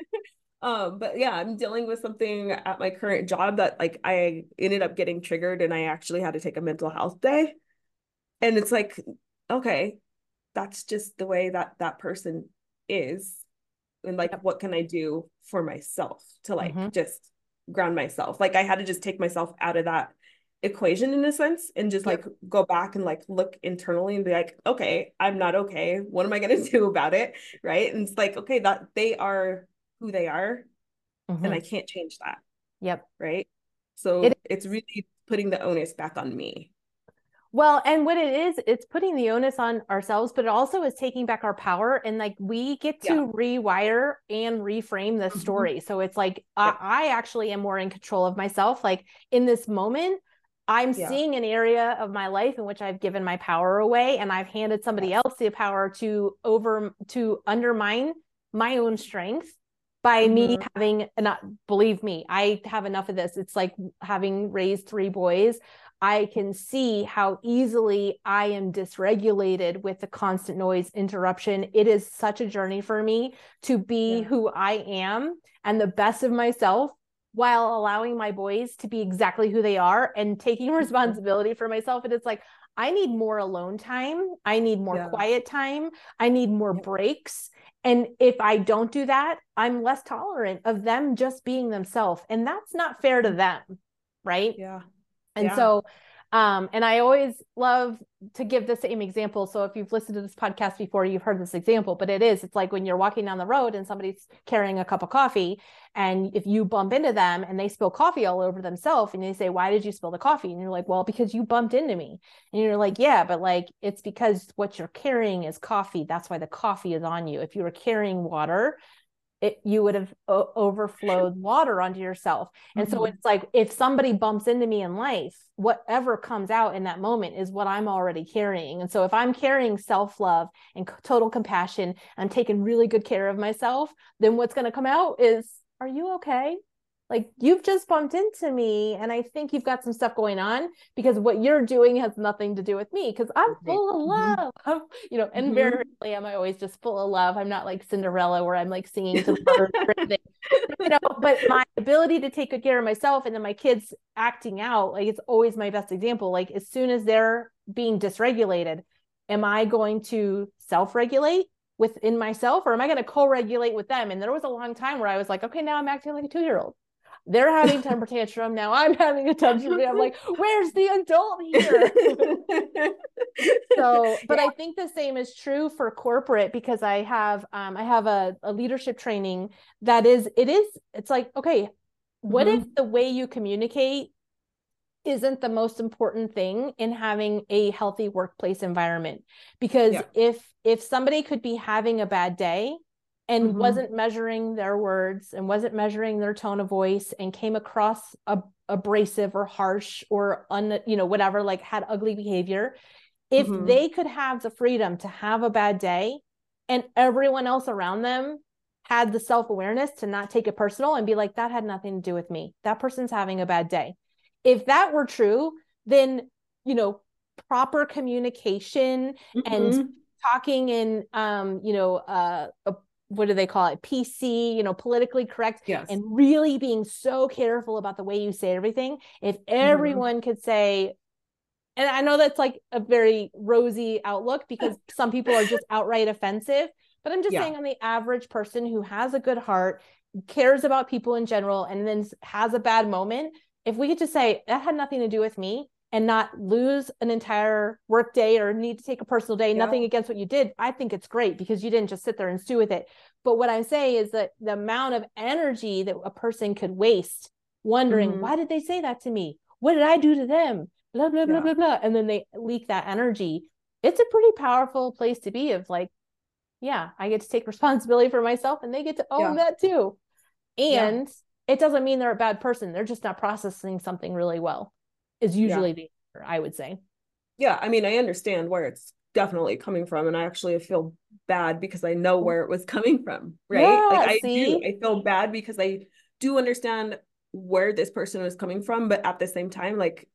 Um, but yeah, I'm dealing with something at my current job that like I ended up getting triggered and I actually had to take a mental health day. And it's like, okay, that's just the way that that person is. And like, Yep. what can I do for myself to like Mm-hmm. just ground myself? Like I had to just take myself out of that equation in a sense and just Yep. like go back and like look internally and be like, okay, I'm not okay. What am I going to do about it? Right. And it's like, okay, that they are who they are and Mm-hmm. I can't change that. Yep. Right. It So it's really putting the onus back on me. Well, and what it is, it's putting the onus on ourselves, but it also is taking back our power. And like we get Yeah. to rewire and reframe the Mm-hmm. story. So it's like Yeah. I, I actually am more in control of myself. Like in this moment, I'm Yeah. seeing an area of my life in which I've given my power away and I've handed somebody Yes. else the power to over to undermine my own strength by me Mm-hmm. having not believe me, I have enough of this. It's like having raised three boys. I can see how easily I am dysregulated with the constant noise interruption. It is such a journey for me to be Yeah. who I am and the best of myself while allowing my boys to be exactly who they are and taking responsibility for myself. And it's like, I need more alone time. I need more Yeah. quiet time. I need more Yeah. breaks. And if I don't do that, I'm less tolerant of them just being themselves. And that's not fair to them. Right. Yeah. And Yeah. so, um, and I always love to give the same example. So if you've listened to this podcast before, you've heard this example, but it is, it's like when you're walking down the road and somebody's carrying a cup of coffee, and if you bump into them and they spill coffee all over themselves and they say, why did you spill the coffee? And you're like, well, because you bumped into me. And you're like, yeah, but like, it's because what you're carrying is coffee. That's why the coffee is on you. If you were carrying water, it, you would have o- overflowed water onto yourself. And so Mm-hmm. it's like, if somebody bumps into me in life, whatever comes out in that moment is what I'm already carrying. And so if I'm carrying self-love and total compassion, I'm taking really good care of myself, then what's going to come out is, are you okay? Like, you've just bumped into me and I think you've got some stuff going on, because what you're doing has nothing to do with me, because I'm Right. full of Mm-hmm. love. I'm, you know, and very Mm-hmm. rarely am I always just full of love. I'm not like Cinderella where I'm like singing to the birds or anything. You know, but my ability to take good care of myself and then my kids acting out, like, it's always my best example. Like, as soon as they're being dysregulated, am I going to self-regulate within myself, or am I going to co-regulate with them? And there was a long time where I was like, okay, now I'm acting like a two-year-old. They're having temper tantrum. Now I'm having a temper. I'm like, where's the adult here? So, but Yeah. I think the same is true for corporate, because I have, um, I have a, a leadership training that is, it is, it's like, okay, what Mm-hmm. if the way you communicate isn't the most important thing in having a healthy workplace environment? Because Yeah. if, if somebody could be having a bad day and Mm-hmm. wasn't measuring their words and wasn't measuring their tone of voice and came across a, abrasive or harsh or un, you know, whatever, like had ugly behavior, if Mm-hmm. they could have the freedom to have a bad day and everyone else around them had the self-awareness to not take it personal and be like, that had nothing to do with me, that person's having a bad day. If that were true, then, you know, proper communication and Mm-hmm. talking in, um, you know, uh, a, what do they call it? P C, you know, politically correct, Yes. and really being so careful about the way you say everything. If everyone Mm-hmm. could say, and I know that's like a very rosy outlook because some people are just outright offensive, but I'm just Yeah. saying, on the average person who has a good heart, cares about people in general, and then has a bad moment, if we could just say that had nothing to do with me and not lose an entire work day or need to take a personal day, yeah. nothing against what you did, I think it's great because you didn't just sit there and stew with it. But what I'm saying is that the amount of energy that a person could waste wondering, mm-hmm. why did they say that to me? What did I do to them? Blah, blah, blah, yeah. blah, blah. And then they leak that energy. It's a pretty powerful place to be of like, yeah, I get to take responsibility for myself and they get to own yeah. that too. And yeah. it doesn't mean they're a bad person. They're just not processing something really well is usually yeah. the answer, I would say. Yeah. I mean, I understand where it's definitely coming from. And I actually feel bad because I know where it was coming from. Right. Yeah, like I see? do, I feel bad because I do understand where this person was coming from. But at the same time, like,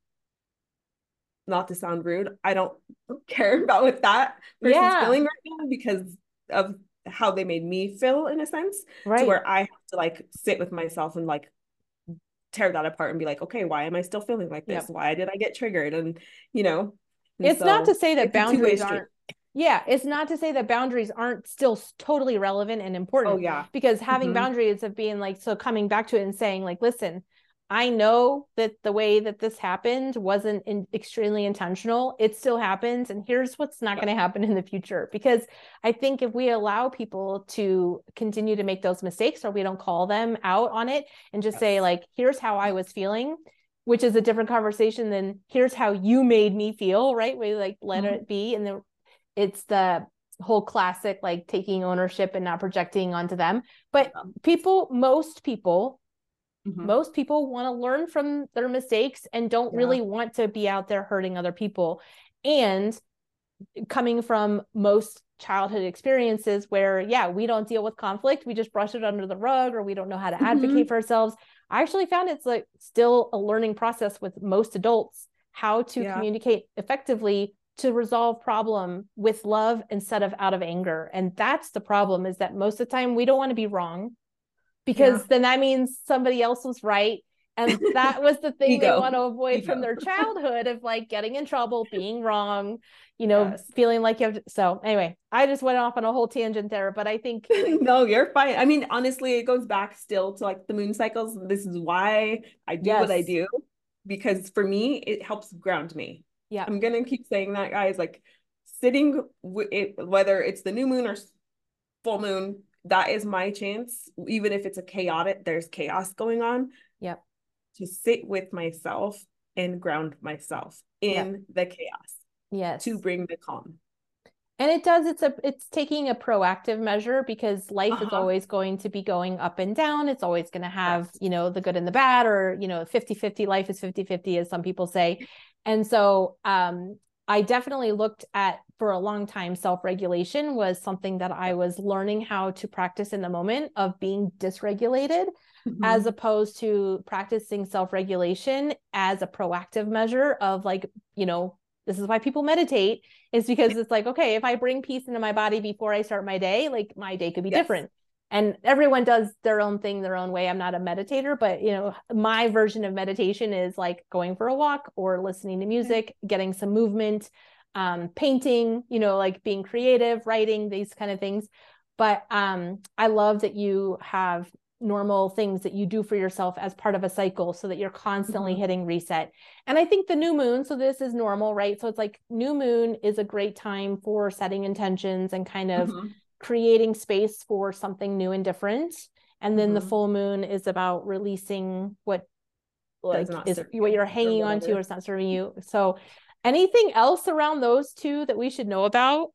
not to sound rude, I don't care about what that person's yeah. feeling right now because of how they made me feel in a sense, right. to where I have to like sit with myself and like tear that apart and be like, okay, why am I still feeling like this? Yep. Why did I get triggered? And, you know, and it's so not to say that boundaries aren't, yeah, it's not to say that boundaries aren't still totally relevant and important. Oh yeah. Because having mm-hmm. boundaries of being like, so coming back to it and saying like, listen, I know that the way that this happened wasn't in, extremely intentional. It still happens. And here's what's not yeah. going to happen in the future. Because I think if we allow people to continue to make those mistakes or we don't call them out on it and just yes. say like, here's how I was feeling, which is a different conversation than here's how you made me feel, right? We like let mm-hmm. it be. And then it's the whole classic, like taking ownership and not projecting onto them. But yeah. people, most people, Mm-hmm. most people want to learn from their mistakes and don't yeah. really want to be out there hurting other people. And coming from most childhood experiences where, yeah, we don't deal with conflict. We just brush it under the rug or we don't know how to mm-hmm. advocate for ourselves. I actually found it's like still a learning process with most adults, how to yeah. communicate effectively to resolve problem with love instead of out of anger. And that's the problem, is that most of the time we don't want to be wrong. Because yeah. then that means somebody else was right. And that was the thing they want to avoid Ego. From their childhood of like getting in trouble, being wrong, you know, yes. feeling like you have to. So anyway, I just went off on a whole tangent there, but I think. No, you're fine. I mean, honestly, it goes back still to like the moon cycles. This is why I do yes. what I do, because for me, it helps ground me. Yeah. I'm going to keep saying that, guys, like sitting with it, whether it's the new moon or full moon, that is my chance, even if it's a chaotic, there's chaos going on. Yep. To sit with myself and ground myself in yep. the chaos. Yes. To bring the calm. And it does, it's a, it's taking a proactive measure because life uh-huh. is always going to be going up and down. It's always going to have, yes. you know, the good and the bad, or, you know, fifty fifty, life is fifty fifty, as some people say. And so, um, I definitely looked at, for a long time, self-regulation was something that I was learning how to practice in the moment of being dysregulated, mm-hmm. as opposed to practicing self-regulation as a proactive measure of like, you know, this is why people meditate, is because it's like, okay, if I bring peace into my body before I start my day, like my day could be yes. different. And everyone does their own thing, their own way. I'm not a meditator, but you know, my version of meditation is like going for a walk or listening to music, getting some movement, um, painting, you know, like being creative, writing, these kind of things. But um, I love that you have normal things that you do for yourself as part of a cycle so that you're constantly mm-hmm. hitting reset. And I think the new moon, so this is normal, right? So it's like new moon is a great time for setting intentions and kind of mm-hmm. creating space for something new and different. And then mm-hmm. the full moon is about releasing what like is what you're hanging on to or it's not serving you. So anything else around those two that we should know about?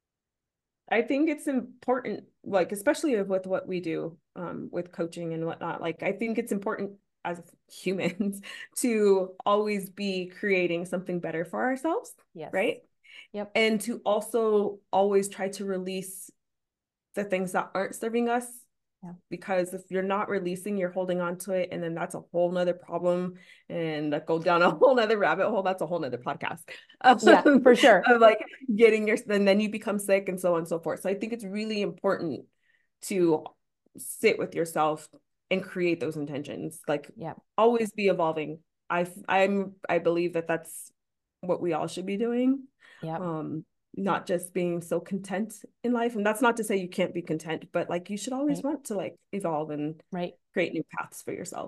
I think it's important, like, especially with what we do um, with coaching and whatnot. Like, I think it's important as humans to always be creating something better for ourselves. Yes. Right. Yep. And to also always try to release the things that aren't serving us. Yeah. Because if you're not releasing, you're holding on to it. And then that's a whole nother problem. And that go down a whole nother rabbit hole. That's a whole nother podcast. Yeah, for sure. Of like getting your, and then you become sick and so on and so forth. So I think it's really important to sit with yourself and create those intentions. Like yeah. always be evolving. I, I'm, I believe that that's what we all should be doing. Yeah. Um, not just being so content in life. And that's not to say you can't be content, but like you should always right. want to like evolve and right. create new paths for yourself.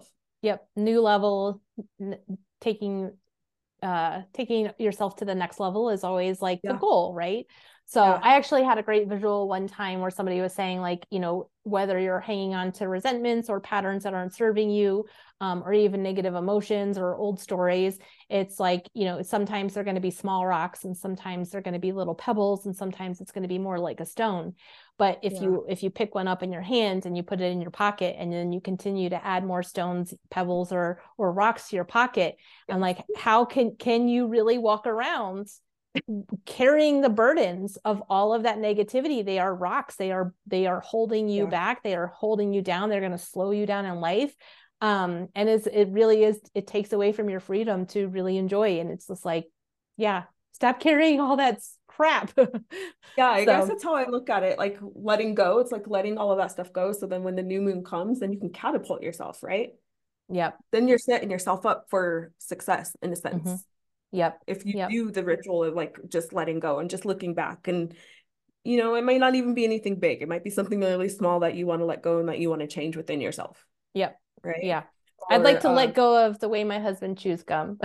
Yep. New level, n- taking, uh, taking yourself to the next level is always like yeah. the goal, right? So yeah. I actually had a great visual one time where somebody was saying like, you know, whether you're hanging on to resentments or patterns that aren't serving you, um, or even negative emotions or old stories, it's like, you know, sometimes they're going to be small rocks and sometimes they're going to be little pebbles and sometimes it's going to be more like a stone. But if yeah. you if you pick one up in your hand and you put it in your pocket and then you continue to add more stones, pebbles, or or rocks to your pocket, and like, how can can you really walk around carrying the burdens of all of that negativity? They are rocks. They are they are holding you yeah. back. They are holding you down. They're going to slow you down in life. Um, and it's, it really is, it takes away from your freedom to really enjoy. And it's just like, yeah, stop carrying all that crap. Yeah, I so, guess that's how I look at it. Like letting go. It's like letting all of that stuff go. So then when the new moon comes, then you can catapult yourself, right? Yep. Then you're setting yourself up for success in a sense. Mm-hmm. Yep. If you yep. do the ritual of like just letting go and just looking back, and you know, it might not even be anything big. It might be something really small that you want to let go and that you want to change within yourself. Yep. Right. Yeah. Or, I'd like to uh, let go of the way my husband chews gum.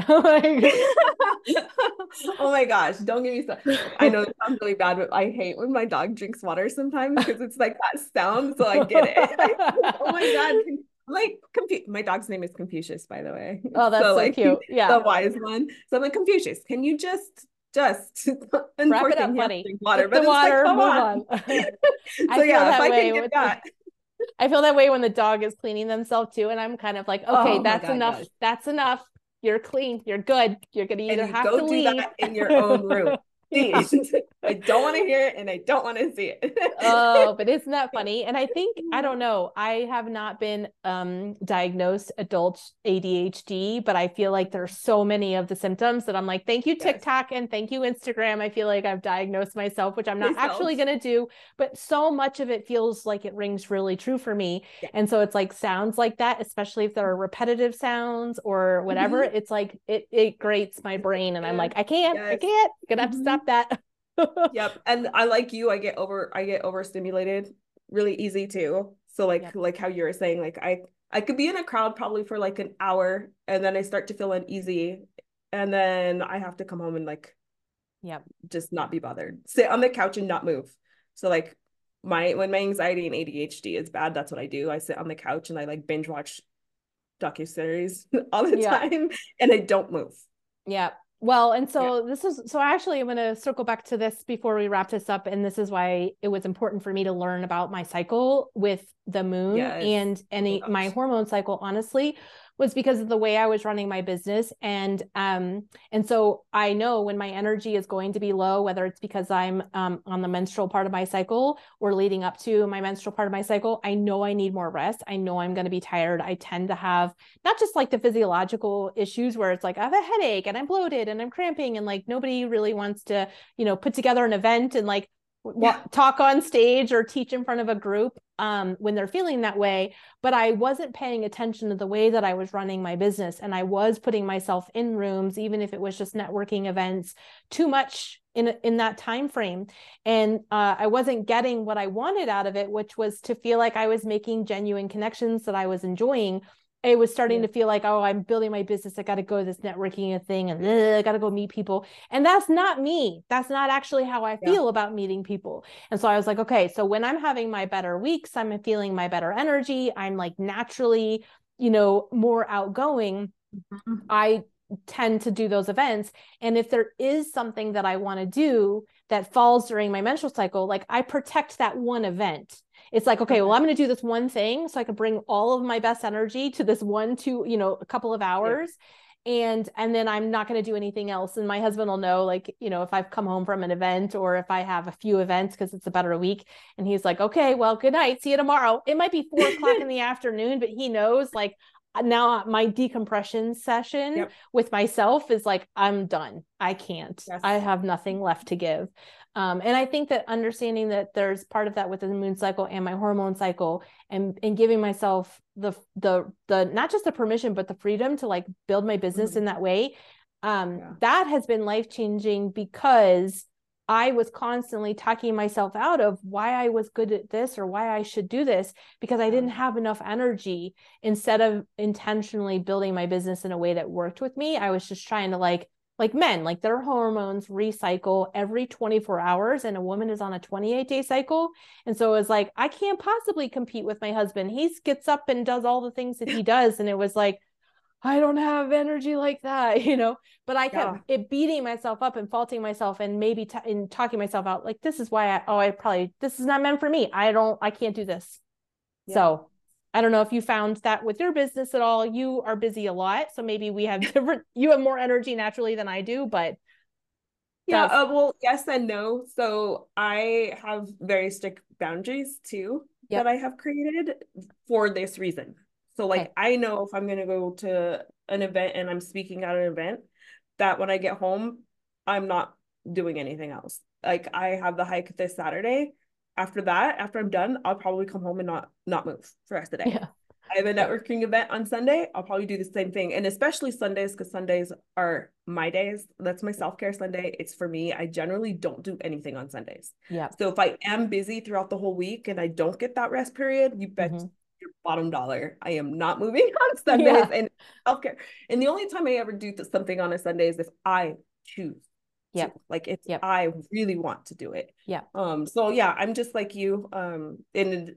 Oh my gosh, don't get me started. I know it sounds really bad, but I hate when my dog drinks water sometimes because it's like that sound, so I get it. Like, oh my God. Like, Confu- my dog's name is Confucius, by the way. Oh, that's so, so like, cute. Yeah. The wise one. So I'm like, Confucius, can you just just wrap it up, buddy. Water, but the water, like, move on. on. So yeah, if I can get that. The, I feel that way when the dog is cleaning themselves too, and I'm kind of like, okay, oh that's God, enough. Yes. That's enough. You're clean. You're good. You're gonna either have go to do leave that in your own room. Please. I don't want to hear it and I don't want to see it. Oh, but isn't that funny? And I think, I don't know, I have not been um, diagnosed adult A D H D, but I feel like there's so many of the symptoms that I'm like, thank you, TikTok, yes. and thank you, Instagram. I feel like I've diagnosed myself, which I'm not myself. actually going to do, but so much of it feels like it rings really true for me. Yeah. And so it's like sounds like that, especially if there are repetitive sounds or whatever, mm-hmm. it's like, it, it grates my brain. And I'm like, I can't, yes. I can't, I'm gonna have mm-hmm. to stop that. Yep. And I like you, I get over I get overstimulated really easy too. So like yep. like how you were saying, like I I could be in a crowd probably for like an hour and then I start to feel uneasy and then I have to come home and like yep just not be bothered. Sit on the couch and not move. So like my when my anxiety and A D H D is bad, that's what I do. I sit on the couch and I like binge watch docuseries all the yep. time and I don't move. Yeah. Well, and so yeah. this is, so actually I'm going to circle back to this before we wrap this up. And this is why it was important for me to learn about my cycle with the moon yes. and, and oh, my hormone cycle, honestly, was because of the way I was running my business. And, um, and so I know when my energy is going to be low, whether it's because I'm, um, on the menstrual part of my cycle or leading up to my menstrual part of my cycle, I know I need more rest. I know I'm going to be tired. I tend to have not just like the physiological issues where it's like, I have a headache and I'm bloated and I'm cramping and like, nobody really wants to, you know, put together an event and like yeah. talk on stage or teach in front of a group um, when they're feeling that way. But I wasn't paying attention to the way that I was running my business. And I was putting myself in rooms, even if it was just networking events, too much in, in that time frame. And uh, I wasn't getting what I wanted out of it, which was to feel like I was making genuine connections that I was enjoying. It was starting yeah. to feel like, oh, I'm building my business. I got to go to this networking thing and ugh, I got to go meet people. And that's not me. That's not actually how I feel yeah. about meeting people. And so I was like, okay, so when I'm having my better weeks, I'm feeling my better energy. I'm like naturally, you know, more outgoing. Mm-hmm. I tend to do those events. And if there is something that I want to do that falls during my menstrual cycle, like I protect that one event. It's like, okay, okay, well, I'm going to do this one thing so I can bring all of my best energy to this one, two, you know, a couple of hours. Yeah. And, and then I'm not going to do anything else. And my husband will know, like, you know, if I've come home from an event or if I have a few events because it's a better week. And he's like, okay, well, good night. See you tomorrow. It might be four o'clock in the afternoon, but he knows like now my decompression session yep. with myself is like, I'm done. I can't, yes. I have nothing left to give. Um, and I think that understanding that there's part of that with the moon cycle and my hormone cycle and, and giving myself the, the, the, not just the permission, but the freedom to like build my business mm-hmm. in that way. Um, yeah. That has been life-changing because I was constantly talking myself out of why I was good at this or why I should do this, because I didn't have enough energy. Instead of intentionally building my business in a way that worked with me, I was just trying to like, like men, like their hormones recycle every twenty-four hours and a woman is on a twenty-eight day cycle. And so it was like, I can't possibly compete with my husband. He gets up and does all the things that he does. And it was like, I don't have energy like that, you know, but I kept yeah. it beating myself up and faulting myself and maybe t- and talking myself out like, this is why I, oh, I probably, this is not meant for me. I don't, I can't do this. Yeah. So I don't know if you found that with your business at all. You are busy a lot. So maybe we have different, you have more energy naturally than I do, but. Yeah, uh, well, yes and no. So I have very strict boundaries too yep. that I have created for this reason. So like, okay. I know if I'm going to go to an event and I'm speaking at an event, that when I get home, I'm not doing anything else. Like I have the hike this Saturday. After that, after I'm done, I'll probably come home and not, not move for the rest of the day. Yeah. I have a networking event on Sunday. I'll probably do the same thing. And especially Sundays, because Sundays are my days. That's my self-care Sunday. It's for me. I generally don't do anything on Sundays. Yeah. So if I am busy throughout the whole week and I don't get that rest period, you bet mm-hmm. your bottom dollar I am not moving on Sundays yeah. and self-care. And the only time I ever do something on a Sunday is if I choose. Yeah. Like if yep. I really want to do it. Yeah. Um, so yeah, I'm just like you, um, in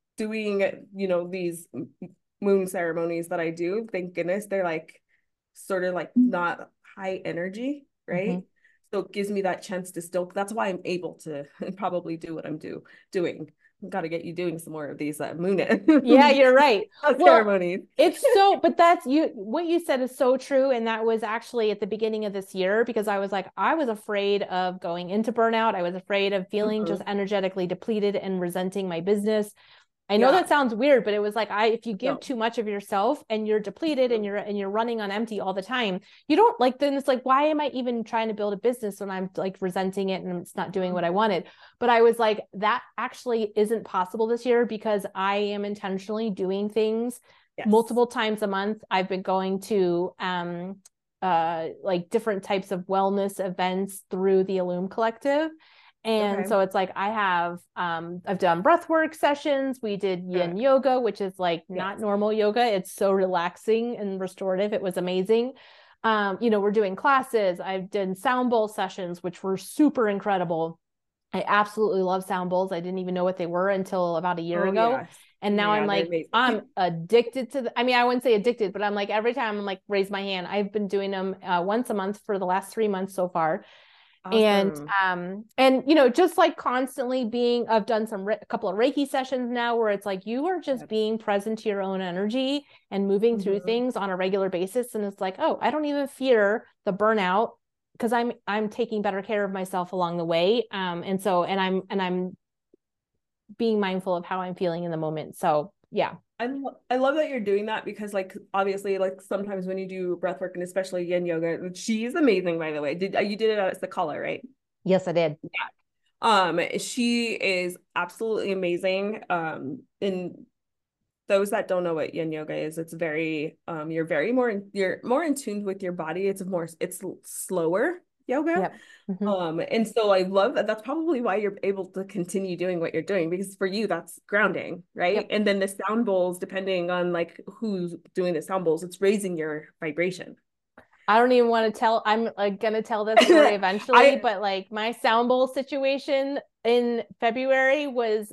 doing, you know, these moon ceremonies that I do, thank goodness they're like sort of like not high energy, right? Mm-hmm. So it gives me that chance to still, that's why I'm able to probably do what I'm do doing. Got to get you doing some more of these uh, moon yeah you're right ceremonies. Well, it's so but that's you what you said is so true, and that was actually at the beginning of this year, because I was like I was afraid of going into burnout. I was afraid of feeling mm-hmm. just energetically depleted and resenting my business. I know yeah. that sounds weird, but it was like, I, if you give no. too much of yourself and you're depleted and you're, and you're running on empty all the time, you don't like, then it's like, why am I even trying to build a business when I'm like resenting it and it's not doing what I wanted? But I was like, that actually isn't possible this year because I am intentionally doing things yes. multiple times a month. I've been going to, um, uh, like different types of wellness events through the Illume Collective. And okay. so it's like, I have, um, I've done breathwork sessions. We did yin yeah. yoga, which is like yes. not normal yoga. It's so relaxing and restorative. It was amazing. Um, you know, we're doing classes. I've done sound bowl sessions, which were super incredible. I absolutely love sound bowls. I didn't even know what they were until about a year oh, ago. Yes. And now yeah, I'm like, I'm addicted to the, I mean, I wouldn't say addicted, but I'm like, every time I'm like, raise my hand. I've been doing them uh, once a month for the last three months so far. Awesome. And, um, and, you know, just like constantly being, I've done some, a couple of Reiki sessions now where it's like, you are just yes. being present to your own energy and moving mm-hmm. through things on a regular basis. And it's like, oh, I don't even fear the burnout because I'm, I'm taking better care of myself along the way. Um, and so, and I'm, and I'm being mindful of how I'm feeling in the moment. So yeah. I, lo- I love that you're doing that because like, obviously like sometimes when you do breath work and especially yin yoga, she's amazing, by the way. Did you did it at Sakala, right? Yes, I did. Yeah. Um, she is absolutely amazing. Um, and those that don't know what yin yoga is, it's very, um, you're very more, in, you're more in tune with your body. It's more, it's slower yoga. Yep. Mm-hmm. Um, and so I love that. That's probably why you're able to continue doing what you're doing, because for you, that's grounding, right? Yep. And then the sound bowls, depending on like who's doing the sound bowls, it's raising your vibration. I don't even want to tell, I'm like going to tell this story eventually, I, but like my sound bowl situation in February was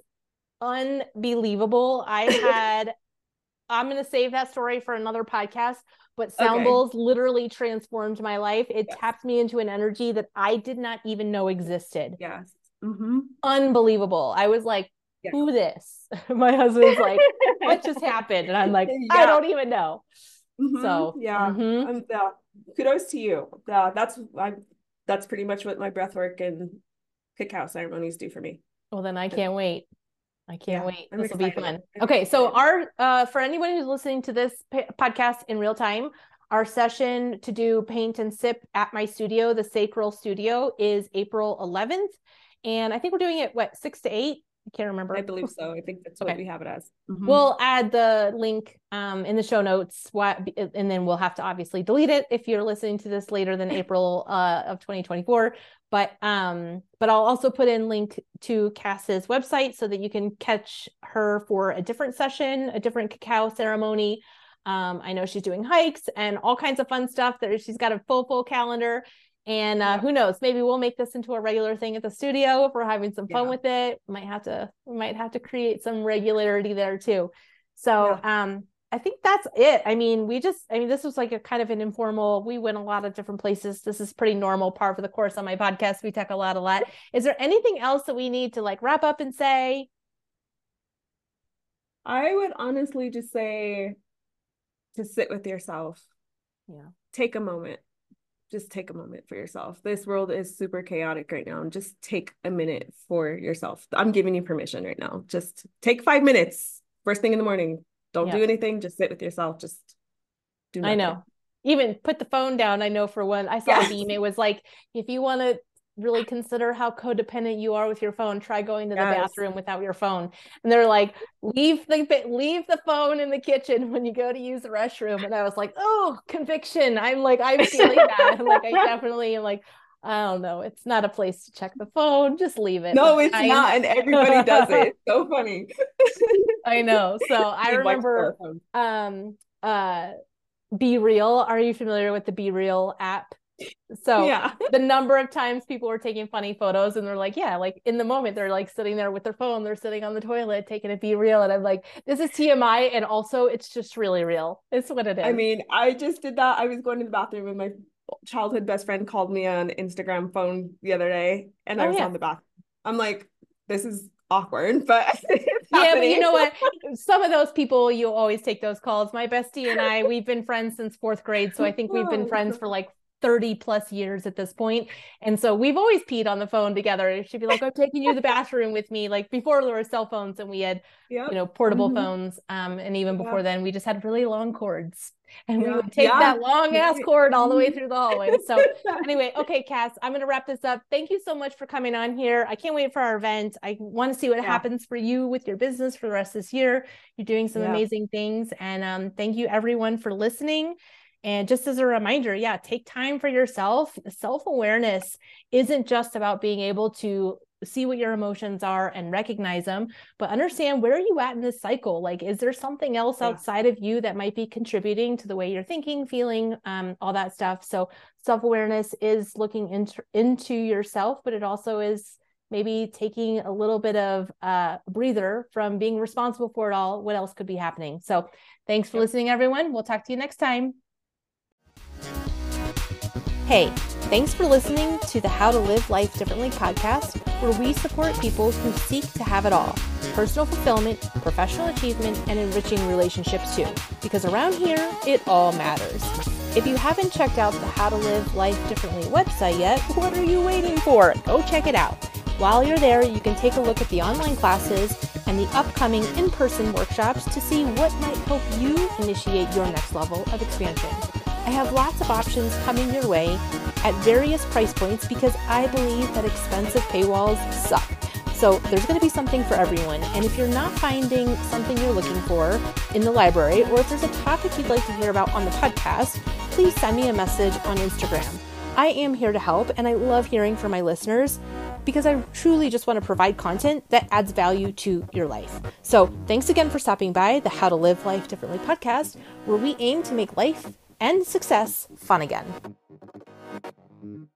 unbelievable. I had, I'm going to save that story for another podcast, but sound okay. bowls literally transformed my life. It yes. tapped me into an energy that I did not even know existed. Yes. Mm-hmm. Unbelievable. I was like, yeah. who this? My husband's like, what just happened? And I'm like, yeah. I don't even know. Mm-hmm. So yeah, mm-hmm. um, uh, kudos to you. Uh, that's I, that's pretty much what my breath work and cacao ceremonies do for me. Well, then I can't wait. I can't yeah, wait. I'm this will be fun. I'm okay. excited. So our, uh, for anyone who's listening to this p- podcast in real time, our session to do paint and sip at my studio, the Sacral Studio, is April eleventh. And I think we're doing it, what, six to eight? I can't remember. I believe so. I think that's okay. what we have it as. Mm-hmm. We'll add the link um, in the show notes, what, and then we'll have to obviously delete it if you're listening to this later than April uh, of twenty twenty-four. But um, but I'll also put in link to Cass's website so that you can catch her for a different session, a different cacao ceremony. Um, I know she's doing hikes and all kinds of fun stuff. There, she's got a full, full calendar. And uh, yeah. who knows, maybe we'll make this into a regular thing at the studio if we're having some fun yeah. with it. Might have to, we might have to create some regularity there too. So yeah. um, I think that's it. I mean, we just, I mean, this was like a kind of an informal, we went a lot of different places. This is pretty normal par for the course on my podcast. We talk a lot, a lot. Is there anything else that we need to like wrap up and say? I would honestly just say to sit with yourself. Yeah. Take a moment. Just take a moment for yourself. This world is super chaotic right now. And just take a minute for yourself. I'm giving you permission right now. Just take five minutes. First thing in the morning. Don't yeah. do anything. Just sit with yourself. Just do nothing. I know. Even put the phone down. I know for one, I saw yes. a meme. It was like, if you want to really consider how codependent you are with your phone, try going to the yes. bathroom without your phone. And they're like, leave the leave the phone in the kitchen when you go to use the restroom. And I was like, oh, conviction. I'm like, I'm feeling that. I'm like, I definitely am like, I don't know. It's not a place to check the phone. Just leave it. No, it's I, not. And everybody does it. It's so funny. I know. So I remember um uh Be Real. Are you familiar with the Be Real app? So yeah. the number of times people were taking funny photos and they're like, yeah, like in the moment, they're like sitting there with their phone, they're sitting on the toilet, taking a Be Real. And I'm like, this is T M I. And also it's just really real. It's what it is. I mean, I just did that. I was going to the bathroom and my childhood best friend called me on Instagram phone the other day and I oh, was yeah. on the bathroom. I'm like, this is awkward, but yeah, but you know what? Some of those people, you always take those calls. My bestie and I, we've been friends since fourth grade. So I think we've been friends for like thirty plus years at this point. And so we've always peed on the phone together. She'd be like, I'm taking you to the bathroom with me. Like before there were cell phones and we had, yep. you know, portable mm-hmm. phones. Um, and even before yeah. then we just had really long cords and yeah. we would take yeah. that long ass cord all the way through the hallway. So anyway, okay, Cass, I'm going to wrap this up. Thank you so much for coming on here. I can't wait for our event. I want to see what yeah. happens for you with your business for the rest of this year. You're doing some yeah. amazing things. And um, thank you everyone for listening. And just as a reminder, yeah, take time for yourself. Self-awareness isn't just about being able to see what your emotions are and recognize them, but understand where are you at in this cycle? Like, is there something else yeah. outside of you that might be contributing to the way you're thinking, feeling, um, all that stuff? So self-awareness is looking into, into yourself, but it also is maybe taking a little bit of a uh, breather from being responsible for it all. What else could be happening? So thanks for yep. listening, everyone. We'll talk to you next time. Hey, thanks for listening to the How to Live Life Differently podcast, where we support people who seek to have it all: personal fulfillment, professional achievement, and enriching relationships too. Because around here, it all matters. If you haven't checked out the How to Live Life Differently website yet, what are you waiting for? Go check it out. While you're there, you can take a look at the online classes and the upcoming in-person workshops to see what might help you initiate your next level of expansion. I have lots of options coming your way at various price points because I believe that expensive paywalls suck. So there's going to be something for everyone. And if you're not finding something you're looking for in the library, or if there's a topic you'd like to hear about on the podcast, please send me a message on Instagram. I am here to help, and I love hearing from my listeners because I truly just want to provide content that adds value to your life. So thanks again for stopping by the How to Live Life Differently podcast, where we aim to make life and success fun again.